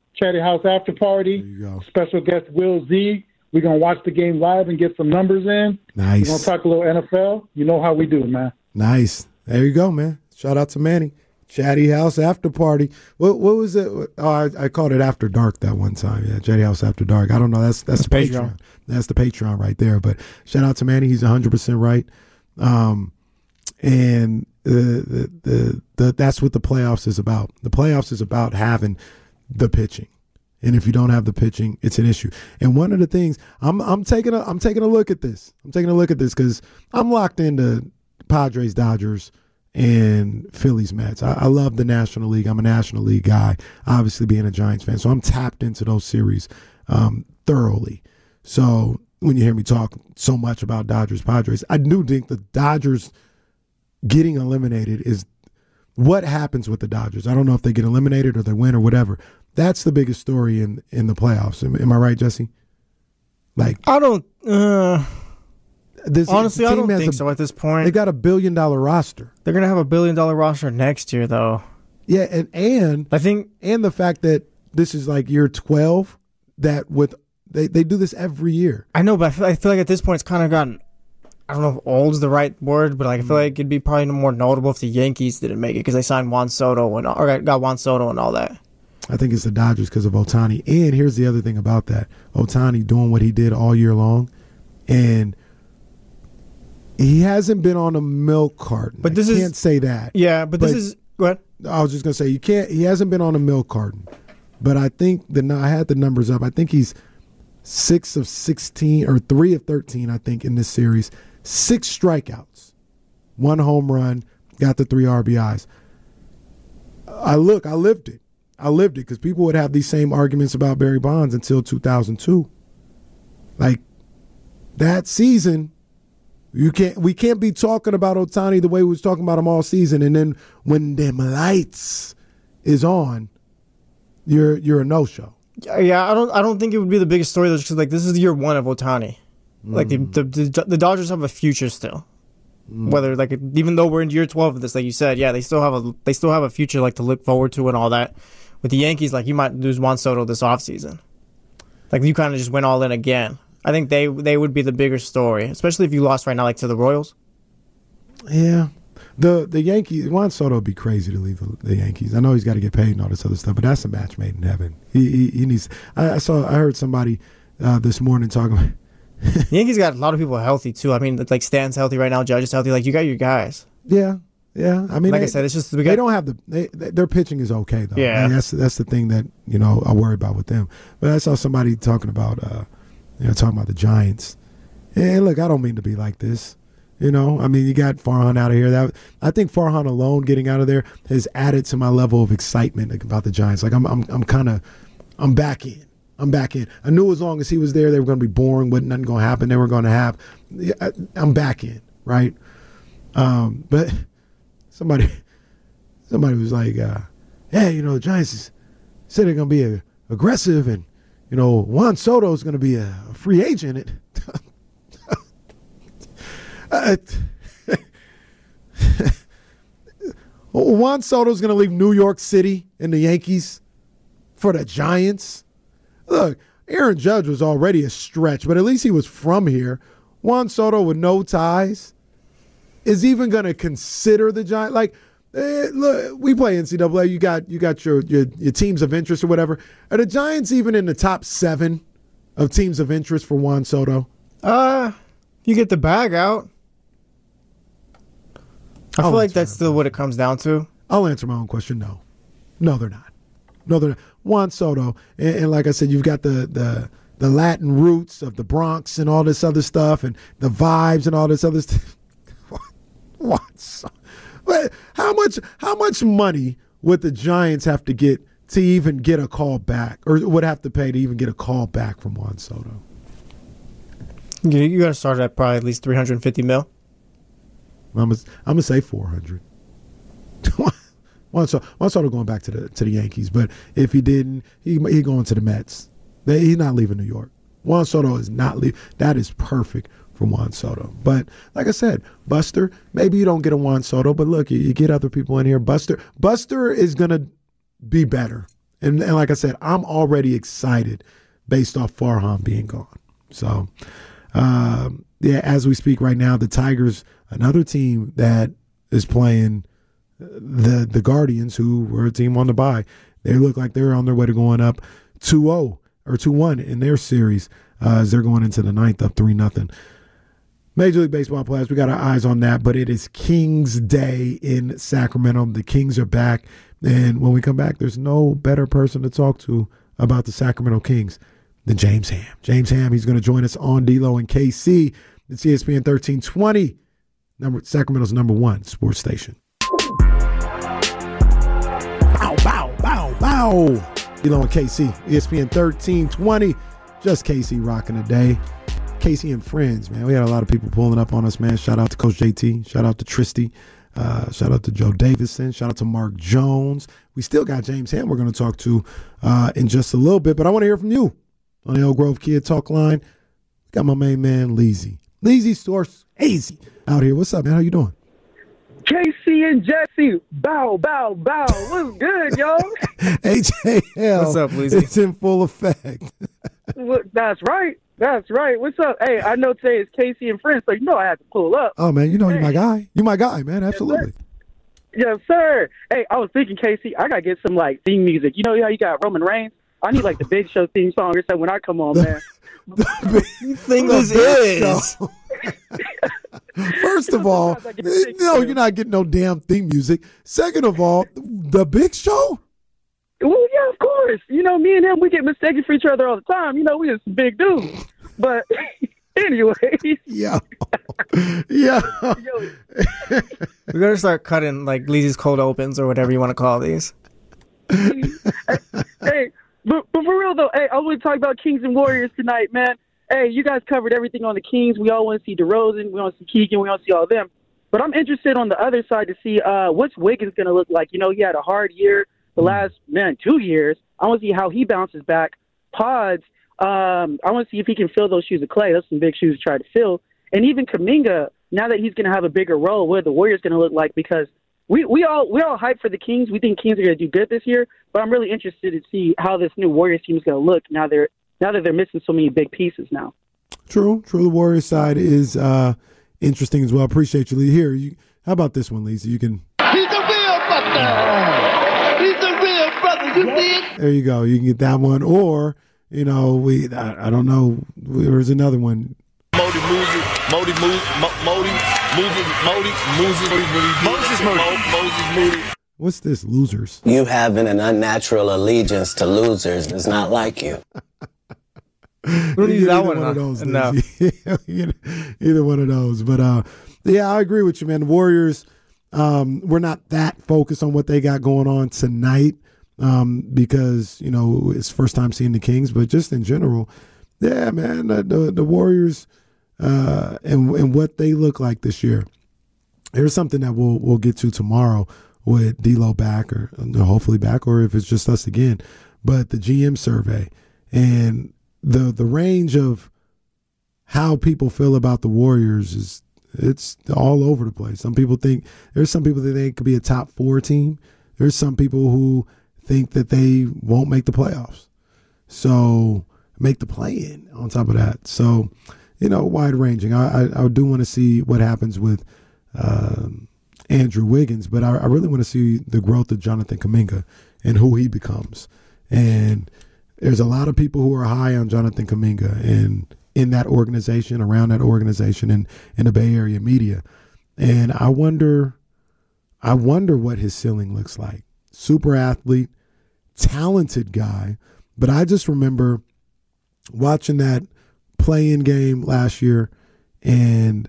Chatty House After Party. There you go. Special guest Will Z. We're going to watch the game live and get some numbers in. Nice. We're going to talk a little N F L. You know how we do, man. Nice. There you go, man. Shout out to Manny. Chatty House After Party. What what was it? Oh, I, I called it After Dark that one time. Yeah, Chatty House After Dark. I don't know. That's that's, that's the Patreon. Patreon. That's the Patreon right there. But shout out to Manny. He's one hundred percent right. Um, and the, the the the that's what the playoffs is about. The playoffs is about having the pitching. And if you don't have the pitching, it's an issue. And one of the things I'm I'm taking a I'm taking a look at this. I'm taking a look at this because I'm locked into Padres, Dodgers, and Phillies, Mets. I, I love the National League. I'm a National League guy, obviously being a Giants fan. So I'm tapped into those series um, thoroughly. So when you hear me talk so much about Dodgers, Padres, I do think the Dodgers getting eliminated is what happens with the Dodgers. I don't know if they get eliminated or they win or whatever. That's the biggest story in, in the playoffs. Am, am I right, Jesse? Like I don't. Uh, this, honestly, I don't think a, so. At this point, they got a billion dollar roster. They're gonna have a billion dollar roster next year, though. Yeah, and and I think and the fact that this is like year twelve. That with they, they do this every year. I know, but I feel, I feel like at this point it's kind of gotten. I don't know if old is the right word, but like I feel like it'd be probably more notable if the Yankees didn't make it because they signed Juan Soto and or got Juan Soto and all that. I think it's the Dodgers because of Ohtani. And here's the other thing about that. Ohtani doing what he did all year long. And he hasn't been on a milk carton. But this I is, can't say that. Yeah, but, but this is – go ahead. I was just going to say, you can't. He hasn't been on a milk carton. But I think – the I had the numbers up. I think he's six of sixteen or three of thirteen, I think, in this series. Six strikeouts. One home run. Got the three R B Is. I look, I lived it. I lived it because people would have these same arguments about Barry Bonds until two thousand two. Like that season, you can't. We can't be talking about Ohtani the way we was talking about him all season, and then when them lights is on, you're you're a no show. Yeah, I don't. I don't think it would be the biggest story though, because like this is year one of Ohtani. Mm. Like the, the the the Dodgers have a future still. Mm. Whether like even though we're in year twelve of this, like you said, yeah, they still have a they still have a future like to look forward to and all that. With the Yankees, like you might lose Juan Soto this offseason. Like you kind of just went all in again. I think they they would be the bigger story, especially if you lost right now, like to the Royals. Yeah, the the Yankees. Juan Soto would be crazy to leave the, the Yankees. I know he's got to get paid and all this other stuff, but that's a match made in heaven. He he, he needs. I, I saw. I heard somebody uh, this morning talking about. The Yankees got a lot of people healthy too. I mean, like Stan's healthy right now, Judge is healthy. Like you got your guys. Yeah. Yeah, I mean, like they, I said, it's just we got, they don't have the they, they, their pitching is okay though. Yeah, I mean, that's that's the thing that you know I worry about with them. But I saw somebody talking about uh, you know talking about the Giants. And look, I don't mean to be like this. You know, I mean, you got Farhan out of here. That I think Farhan alone getting out of there has added to my level of excitement about the Giants. Like I'm I'm I'm kind of I'm back in. I'm back in. I knew as long as he was there, they were going to be boring. Wasn't nothing going to happen. They were going to have. I, I'm back in, right? Um, but. Somebody, somebody was like, uh, "Yeah, you know, the Giants said they're gonna be a, aggressive, and you know, Juan Soto is gonna be a, a free agent." It, uh, Juan Soto is gonna leave New York City and the Yankees for the Giants. Look, Aaron Judge was already a stretch, but at least he was from here. Juan Soto with no ties is even going to consider the Giants. Like, eh, look, we play N C double A. You got you got your, your your teams of interest or whatever. Are the Giants even in the top seven of teams of interest for Juan Soto? Uh, you get the bag out. I I'll feel like that's still what it comes down to. I'll answer my own question. No. No, they're not. No, they're not. Juan Soto, and, and like I said, you've got the the the Latin roots of the Bronx and all this other stuff and the vibes and all this other stuff. What? How much? How much money would the Giants have to get to even get a call back, or would have to pay to even get a call back from Juan Soto? You, you got to start at probably at least three hundred fifty mil. I'm gonna, I'm gonna say four hundred. Juan Soto, Juan Soto going back to the to the Yankees, but if he didn't, he he going to the Mets. They, he's not leaving New York. Juan Soto is not leaving. That is perfect from Juan Soto. But like I said, Buster, maybe you don't get a Juan Soto, but look, you, you get other people in here. Buster Buster is going to be better And, and like I said, I'm already excited based off Farhan being gone. So, um, yeah, as we speak right now, the Tigers, another team that is playing the the Guardians, who were a team on the bye, they look like they're on their way to going up two oh or two one in their series uh, as they're going into the ninth up three nothing. Major League Baseball players, we got our eyes on that, but it is Kings Day in Sacramento. The Kings are back, and when we come back, there's no better person to talk to about the Sacramento Kings than James Ham. James Ham, he's going to join us on D-Lo and K C. It's E S P N thirteen twenty, number, Sacramento's number one sports station. Bow, bow, bow, bow. D-Lo and K C, E S P N thirteen twenty, just K C rocking the day. K C and friends, man. We had a lot of people pulling up on us, man. Shout out to Coach J T. Shout out to Tristy. Uh, shout out to Joe Davison. Shout out to Mark Jones. We still got James Ham we're going to talk to uh, in just a little bit, but I want to hear from you on the Elk Grove Kid Talk line. We got my main man, Leezy. Leezy Source Hazy out here. What's up, man? How you doing? K C and Jesse, bow, bow, bow. What's good, yo? H A L. What's up, Leezy? It's in full effect. That's right. That's right. What's up? Hey, I know today is K C and friends, so you know I have to pull up. Oh, man, you know hey. you're my guy. You're my guy, man. Absolutely. Yes, sir. Hey, I was thinking, K C, I got to get some, like, theme music. You know how you got Roman Reigns? I need, like, the Big Show theme song or something when I come on, man. You think this is? First of all, no, you're not getting no damn theme music. Second of all, the Big Show? Well, yeah, of course. You know, me and him, we get mistaken for each other all the time. You know, we just big dudes. But anyway. Yeah. Yeah. We're going to start cutting, like, Leezy's cold opens or whatever you want to call these. hey, hey but, but for real, though, hey, I want to talk about Kings and Warriors tonight, man. Hey, you guys covered everything on the Kings. We all want to see DeRozan. We want to see Keegan. We want to see all of them. But I'm interested on the other side to see uh, what's Wiggins going to look like. You know, he had a hard year the last, man, two years. I want to see how he bounces back. Pods, um, I want to see if he can fill those shoes of clay. Those are some big shoes to try to fill. And even Kuminga, now that he's going to have a bigger role, what are the Warriors going to look like? Because we, we all we all hype for the Kings. We think Kings are going to do good this year. But I'm really interested to see how this new Warriors team is going to look now they're now that they're missing so many big pieces now. True, true. The Warriors side is uh, interesting as well. Appreciate you, Lee. Here, you, how about this one, Lisa? You can. He's a real brother. He's a real brother. You see it? There you go. You can get that one, or you know, we. I, I don't know. There's another one. Modi Moses, Modi Moses, Modi Moses, Modi Moses, Moses, Moses, Modi. What's this? Losers. You having an unnatural allegiance to losers is not like you. We don't use that one, one huh? of those. No. Either one of those. But uh, yeah, I agree with you, man. The Warriors, um, we're not that focused on what they got going on tonight um, because, you know, it's first time seeing the Kings. But just in general, yeah, man, the, the, the Warriors uh, and, and what they look like this year. There's something that we'll we'll get to tomorrow with D-Lo back or hopefully back, or if it's just us again. But the G M survey and the the range of how people feel about the Warriors is it's all over the place. Some people think there's some people that think it could be a top four team. There's some people who think that they won't make the playoffs. So make the play-in on top of that. So, you know, wide ranging. I I, I do want to see what happens with um, Andrew Wiggins, but I, I really want to see the growth of Jonathan Kuminga and who he becomes. And there's a lot of people who are high on Jonathan Kuminga and in that organization, around that organization, and in the Bay Area media. And I wonder, I wonder what his ceiling looks like. Super athlete, talented guy. But I just remember watching that play-in game last year, and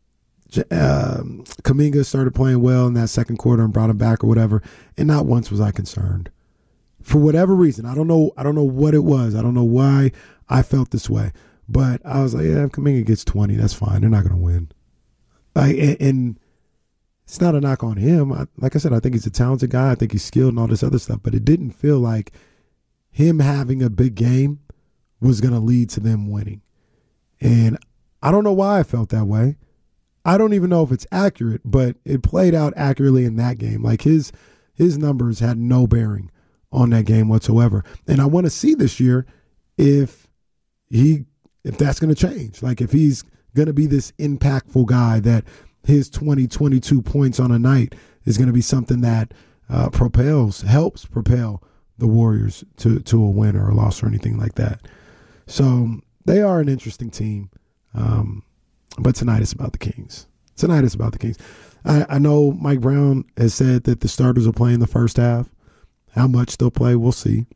um, Kuminga started playing well in that second quarter and brought him back or whatever. And not once was I concerned. For whatever reason, I don't know. I don't know what it was. I don't know why I felt this way. But I was like, yeah, if Kuminga gets twenty, that's fine. They're not going to win. Like, and, and it's not a knock on him. I, like I said, I think he's a talented guy. I think he's skilled and all this other stuff. But it didn't feel like him having a big game was going to lead to them winning. And I don't know why I felt that way. I don't even know if it's accurate, but it played out accurately in that game. Like his his numbers had no bearing on that game whatsoever. And I want to see this year if he if that's going to change. Like if he's going to be this impactful guy that his twenty, twenty-two points on a night is going to be something that uh, propels, helps propel the Warriors to, to a win or a loss or anything like that. So they are an interesting team. Um, but tonight it's about the Kings. Tonight it's about the Kings. I, I know Mike Brown has said that the starters will play in the first half. How much they'll play, we'll see.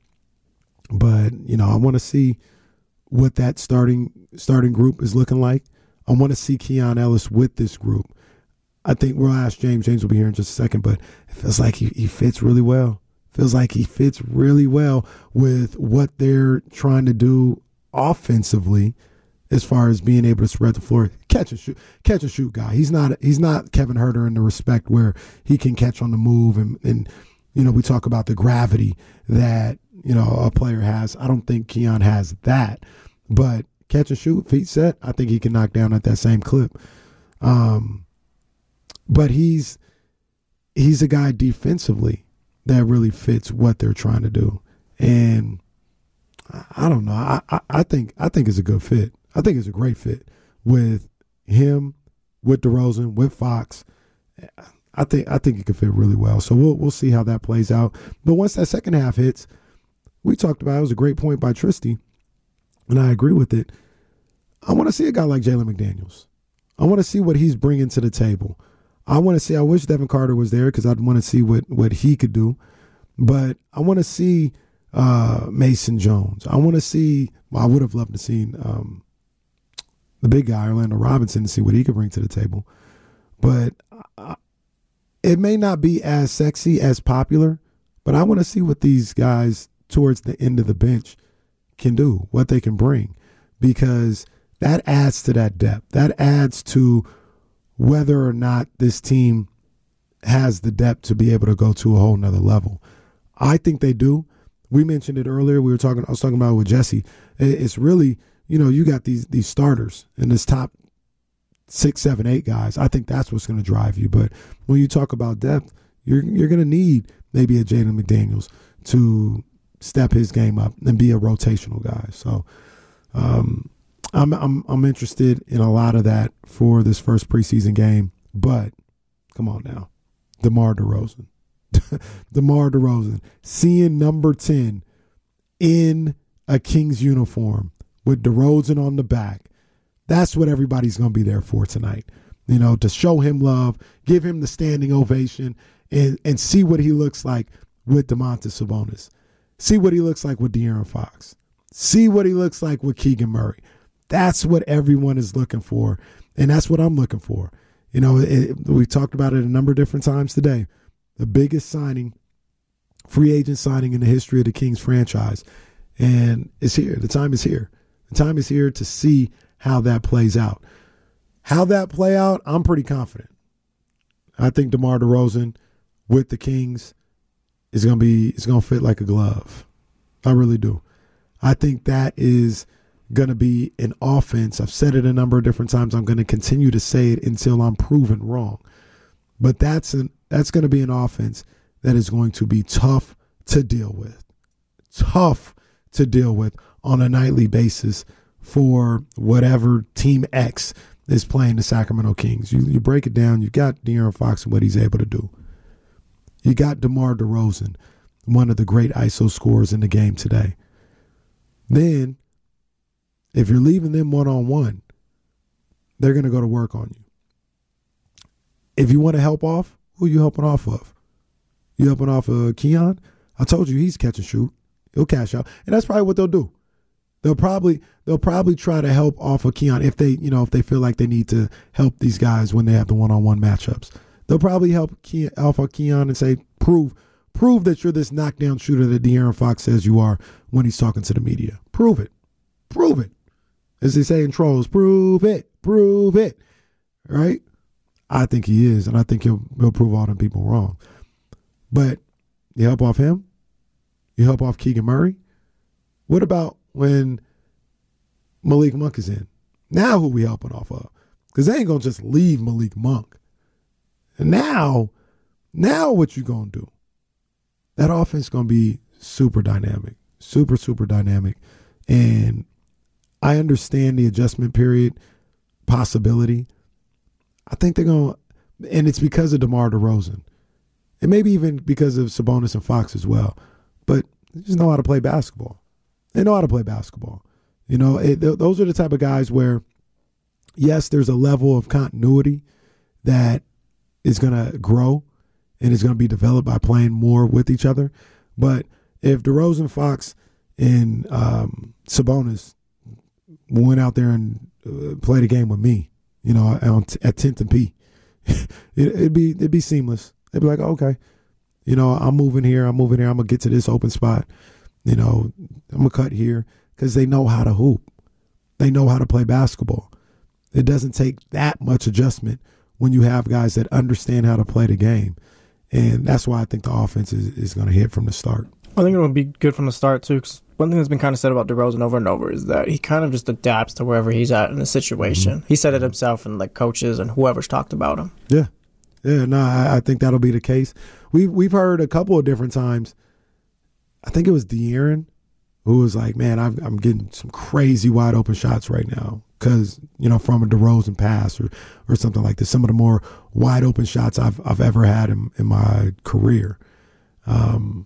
But, you know, I want to see what that starting starting group is looking like. I want to see Keon Ellis with this group. I think we'll ask James. James will be here in just a second, but it feels like he, he fits really well. Feels like he fits really well with what they're trying to do offensively as far as being able to spread the floor. Catch and shoot, catch and shoot guy. He's not he's not Kevin Huerter in the respect where he can catch on the move and, and you know, we talk about the gravity that, you know, a player has. I don't think Keon has that. But catch and shoot, feet set, I think he can knock down at that same clip. Um, but he's he's a guy defensively that really fits what they're trying to do. And I, I don't know. I, I, I think I think it's a good fit. I think it's a great fit with him, with DeRozan, with Fox. I think I think it could fit really well. So we'll we'll see how that plays out. But once that second half hits, we talked about it, it was a great point by Tristy, and I agree with it. I want to see a guy like Jalen McDaniels. I want to see what he's bringing to the table. I want to see. I wish Devin Carter was there because I'd want to see what what he could do. But I want to see uh, Mason Jones. I want to see. Well, I would have loved to see um, the big guy Orlando Robinson to see what he could bring to the table. But I, it may not be as sexy, as popular, but I want to see what these guys towards the end of the bench can do, what they can bring, because that adds to that depth. That adds to whether or not this team has the depth to be able to go to a whole nother level. I think they do. We mentioned it earlier. We were talking, I was talking about it with Jesse. It's really, you know, you got these these starters in this top six, seven, eight guys. I think that's what's going to drive you. But when you talk about depth, you're you're going to need maybe a Jaden McDaniels to step his game up and be a rotational guy. So um, I'm I'm I'm interested in a lot of that for this first preseason game. But come on now, DeMar DeRozan, DeMar DeRozan, seeing number ten in a Kings uniform with DeRozan on the back. That's what everybody's going to be there for tonight, you know, to show him love, give him the standing ovation, and and see what he looks like with Domantas Sabonis. See what he looks like with De'Aaron Fox. See what he looks like with Keegan Murray. That's what everyone is looking for, and that's what I'm looking for. You know, it, we talked about it a number of different times today. The biggest signing, free agent signing in the history of the Kings franchise, and it's here. The time is here. The time is here to see how that plays out. How that play out, I'm pretty confident. I think DeMar DeRozan with the Kings is going to be, it's going to fit like a glove. I really do. I think that is going to be an offense. I've said it a number of different times. I'm going to continue to say it until I'm proven wrong. But that's an, that's going to be an offense that is going to be tough to deal with. Tough to deal with on a nightly basis for whatever Team X is playing the Sacramento Kings. You, you break it down, you got De'Aaron Fox and what he's able to do. You got DeMar DeRozan, one of the great I S O scorers in the game today. Then, if you're leaving them one-on-one, they're going to go to work on you. If you want to help off, who are you helping off of? You helping off of Keon? I told you he's catch and shoot. He'll cash out. And that's probably what they'll do. They'll probably they'll probably try to help off of Keon if they, you know, if they feel like they need to help these guys when they have the one-on-one matchups. They'll probably help Keon, Alpha Keon and say, prove prove that you're this knockdown shooter that De'Aaron Fox says you are when he's talking to the media. Prove it. Prove it. As they say in Trolls, prove it. Prove it. Right? I think he is, and I think he'll, he'll prove all them people wrong. But you help off him? You help off Keegan Murray? What about when Malik Monk is in? Now who we helping off of? Because they ain't going to just leave Malik Monk. And now, now what you going to do? That offense going to be super dynamic, super, super dynamic. And I understand the adjustment period possibility. I think they're going to, and it's because of DeMar DeRozan. And maybe even because of Sabonis and Fox as well. But they just know how to play basketball. They know how to play basketball. You know, it, th- those are the type of guys where, yes, there's a level of continuity that is going to grow and is going to be developed by playing more with each other. But if DeRozan, Fox, and um, Sabonis went out there and uh, played a game with me, you know, on t- at tenth and P, it, it'd be it'd be seamless. They'd be like, okay, you know, I'm moving here, I'm moving here, I'm gonna get to this open spot, you know, I'm gonna cut here, because they know how to hoop, they know how to play basketball. It doesn't take that much adjustment when you have guys that understand how to play the game, and that's why I think the offense is, is going to hit from the start. I think it will be good from the start too, because one thing that's been kind of said about DeRozan over and over is that he kind of just adapts to wherever he's at in the situation. Mm-hmm. He said it himself, and like coaches and whoever's talked about him. Yeah, yeah, no, I, I think that'll be the case. We we've heard a couple of different times. I think it was De'Aaron who was like, "Man, I've, I'm getting some crazy wide open shots right now because you know from a DeRozan pass or or something like this. Some of the more wide open shots I've I've ever had in, in my career." Um,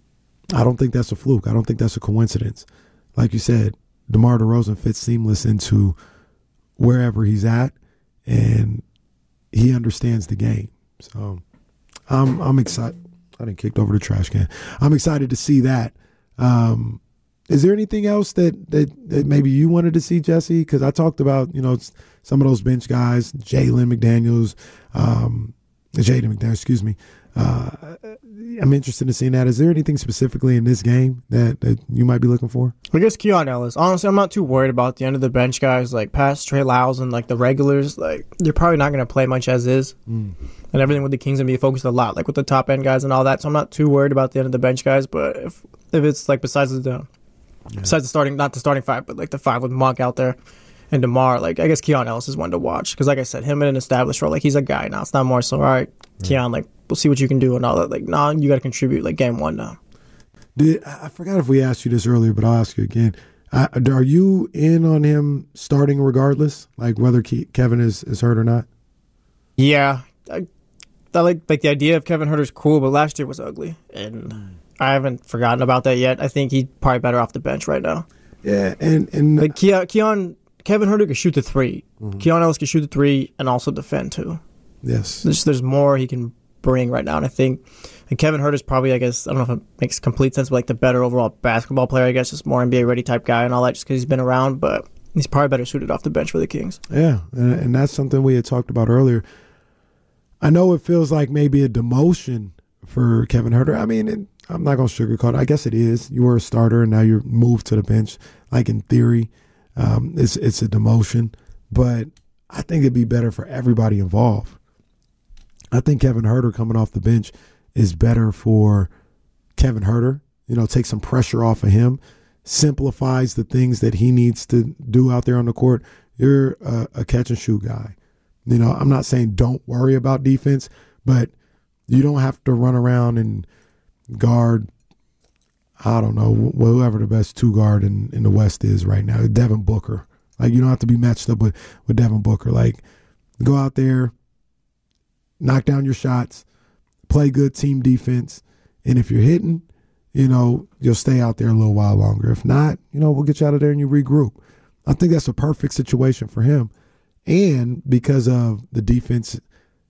I don't think that's a fluke. I don't think that's a coincidence. Like you said, DeMar DeRozan fits seamless into wherever he's at, and he understands the game. So I'm I'm excited. I didn't kicked over the trash can. I'm excited to see that. Um, is there anything else that, that, that maybe you wanted to see, Jesse? Because I talked about, you know, some of those bench guys, Jalen McDaniels, um, Jaden McDaniels, excuse me. Uh, I'm interested in seeing that. Is there anything specifically in this game that, that you might be looking for? I guess Keon Ellis. Honestly, I'm not too worried about the end of the bench guys, like past Trey Lyles and like the regulars. Like they're probably not going to play much as is, mm. and everything with the Kings going to be focused a lot, like with the top end guys and all that. So I'm not too worried about the end of the bench guys. But if if it's like besides the yeah. besides the starting, not the starting five, but like the five with Monk out there and DeMar, like I guess Keon Ellis is one to watch because, like I said, him in an established role, like he's a guy now. It's not more so all right, right. Keon, like. We'll see what you can do and all that. Like, nah, you got to contribute like game one now. Did I forgot if we asked you this earlier, but I'll ask you again. Uh, are you in on him starting regardless, like whether Ke- Kevin is, is hurt or not? Yeah, I, I like like the idea of Kevin Huerter's cool, but last year was ugly, and mm. I haven't forgotten about that yet. I think he's probably better off the bench right now. Yeah, and and like Keon, Keon Kevin Huerter could shoot the three. Mm-hmm. Keon Ellis could shoot the three and also defend too. Yes, there's there's more he can bring right now, and I think and Kevin Huerter's probably, I guess, I don't know if it makes complete sense, but like the better overall basketball player, I guess, just more N B A ready type guy and all that, just because he's been around, but he's probably better suited off the bench for the Kings. Yeah, and, and that's something we had talked about earlier. I know it feels like maybe a demotion for Kevin Huerter. I mean, it, I'm not going to sugarcoat it. I guess it is. You were a starter, and now you're moved to the bench. Like in theory, um, it's it's a demotion, but I think it'd be better for everybody involved. I think Kevin Huerter coming off the bench is better for Kevin Huerter. You know, take some pressure off of him, simplifies the things that he needs to do out there on the court. You're a, a catch and shoot guy. You know, I'm not saying don't worry about defense, but you don't have to run around and guard, I don't know, whoever the best two guard in, in the West is right now, Devin Booker. Like, you don't have to be matched up with, with Devin Booker. Like, go out there, knock down your shots, play good team defense, and if you're hitting, you know, you'll stay out there a little while longer. If not, you know, we'll get you out of there and you regroup. I think that's a perfect situation for him. And because of the defense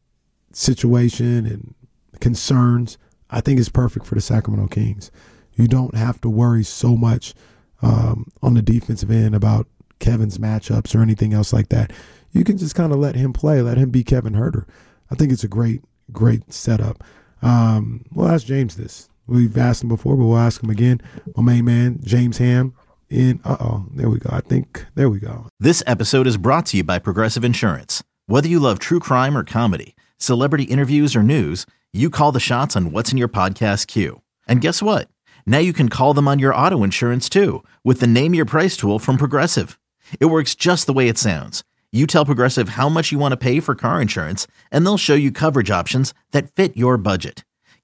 situation and concerns, I think it's perfect for the Sacramento Kings. You don't have to worry so much um, on the defensive end about Kevin's matchups or anything else like that. You can just kind of let him play, let him be Kevin Huerter. I think it's a great, great setup. Um, we'll ask James this. We've asked him before, but we'll ask him again. My main man, James Ham, in, uh-oh, there we go. I think, there we go. This episode is brought to you by Progressive Insurance. Whether you love true crime or comedy, celebrity interviews or news, you call the shots on what's in your podcast queue. And guess what? Now you can call them on your auto insurance too with the Name Your Price tool from Progressive. It works just the way it sounds. You tell Progressive how much you want to pay for car insurance, and they'll show you coverage options that fit your budget.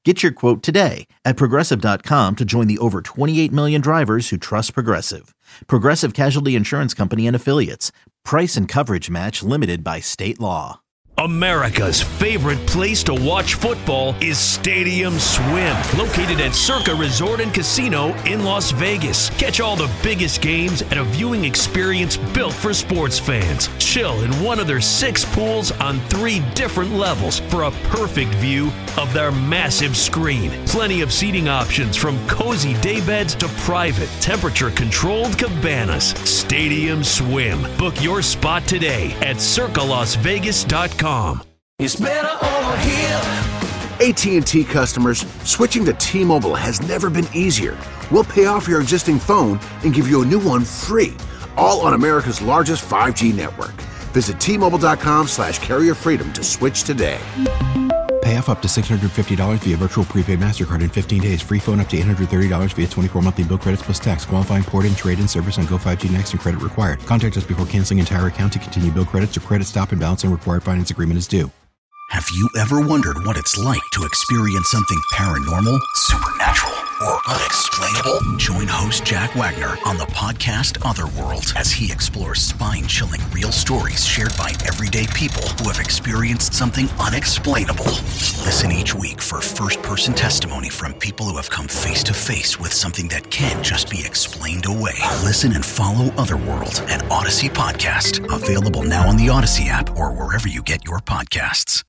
Get your quote today at Progressive dot com to join the over twenty-eight million drivers who trust Progressive. Progressive Casualty Insurance Company and Affiliates. Price and coverage match limited by state law. America's favorite place to watch football is Stadium Swim, located at Circa Resort and Casino in Las Vegas. Catch all the biggest games at a viewing experience built for sports fans. Chill in one of their six pools on three different levels for a perfect view of their massive screen. Plenty of seating options from cozy daybeds to private, temperature-controlled cabanas. Stadium Swim. Book your spot today at circa las vegas dot com. It's better over here. A T and T customers, switching to T-Mobile has never been easier. We'll pay off your existing phone and give you a new one free, all on America's largest five G network. Visit T Mobile dot com slash carrier freedom to switch today. Pay off up to six hundred fifty dollars via virtual prepaid MasterCard in fifteen days. Free phone up to eight hundred thirty dollars via twenty-four monthly bill credits plus tax. Qualifying port-in, trade-in service on Go five G Next and credit required. Contact us before canceling entire account to continue bill credits or credit stop and balance and required finance agreement is due. Have you ever wondered what it's like to experience something paranormal, supernatural, or unexplainable? Join host Jack Wagner on the podcast Otherworld as he explores spine-chilling real stories shared by everyday people who have experienced something unexplainable. Listen each week for first-person testimony from people who have come face-to-face with something that can't just be explained away. Listen and follow Otherworld, an Odyssey podcast, available now on the Odyssey app or wherever you get your podcasts.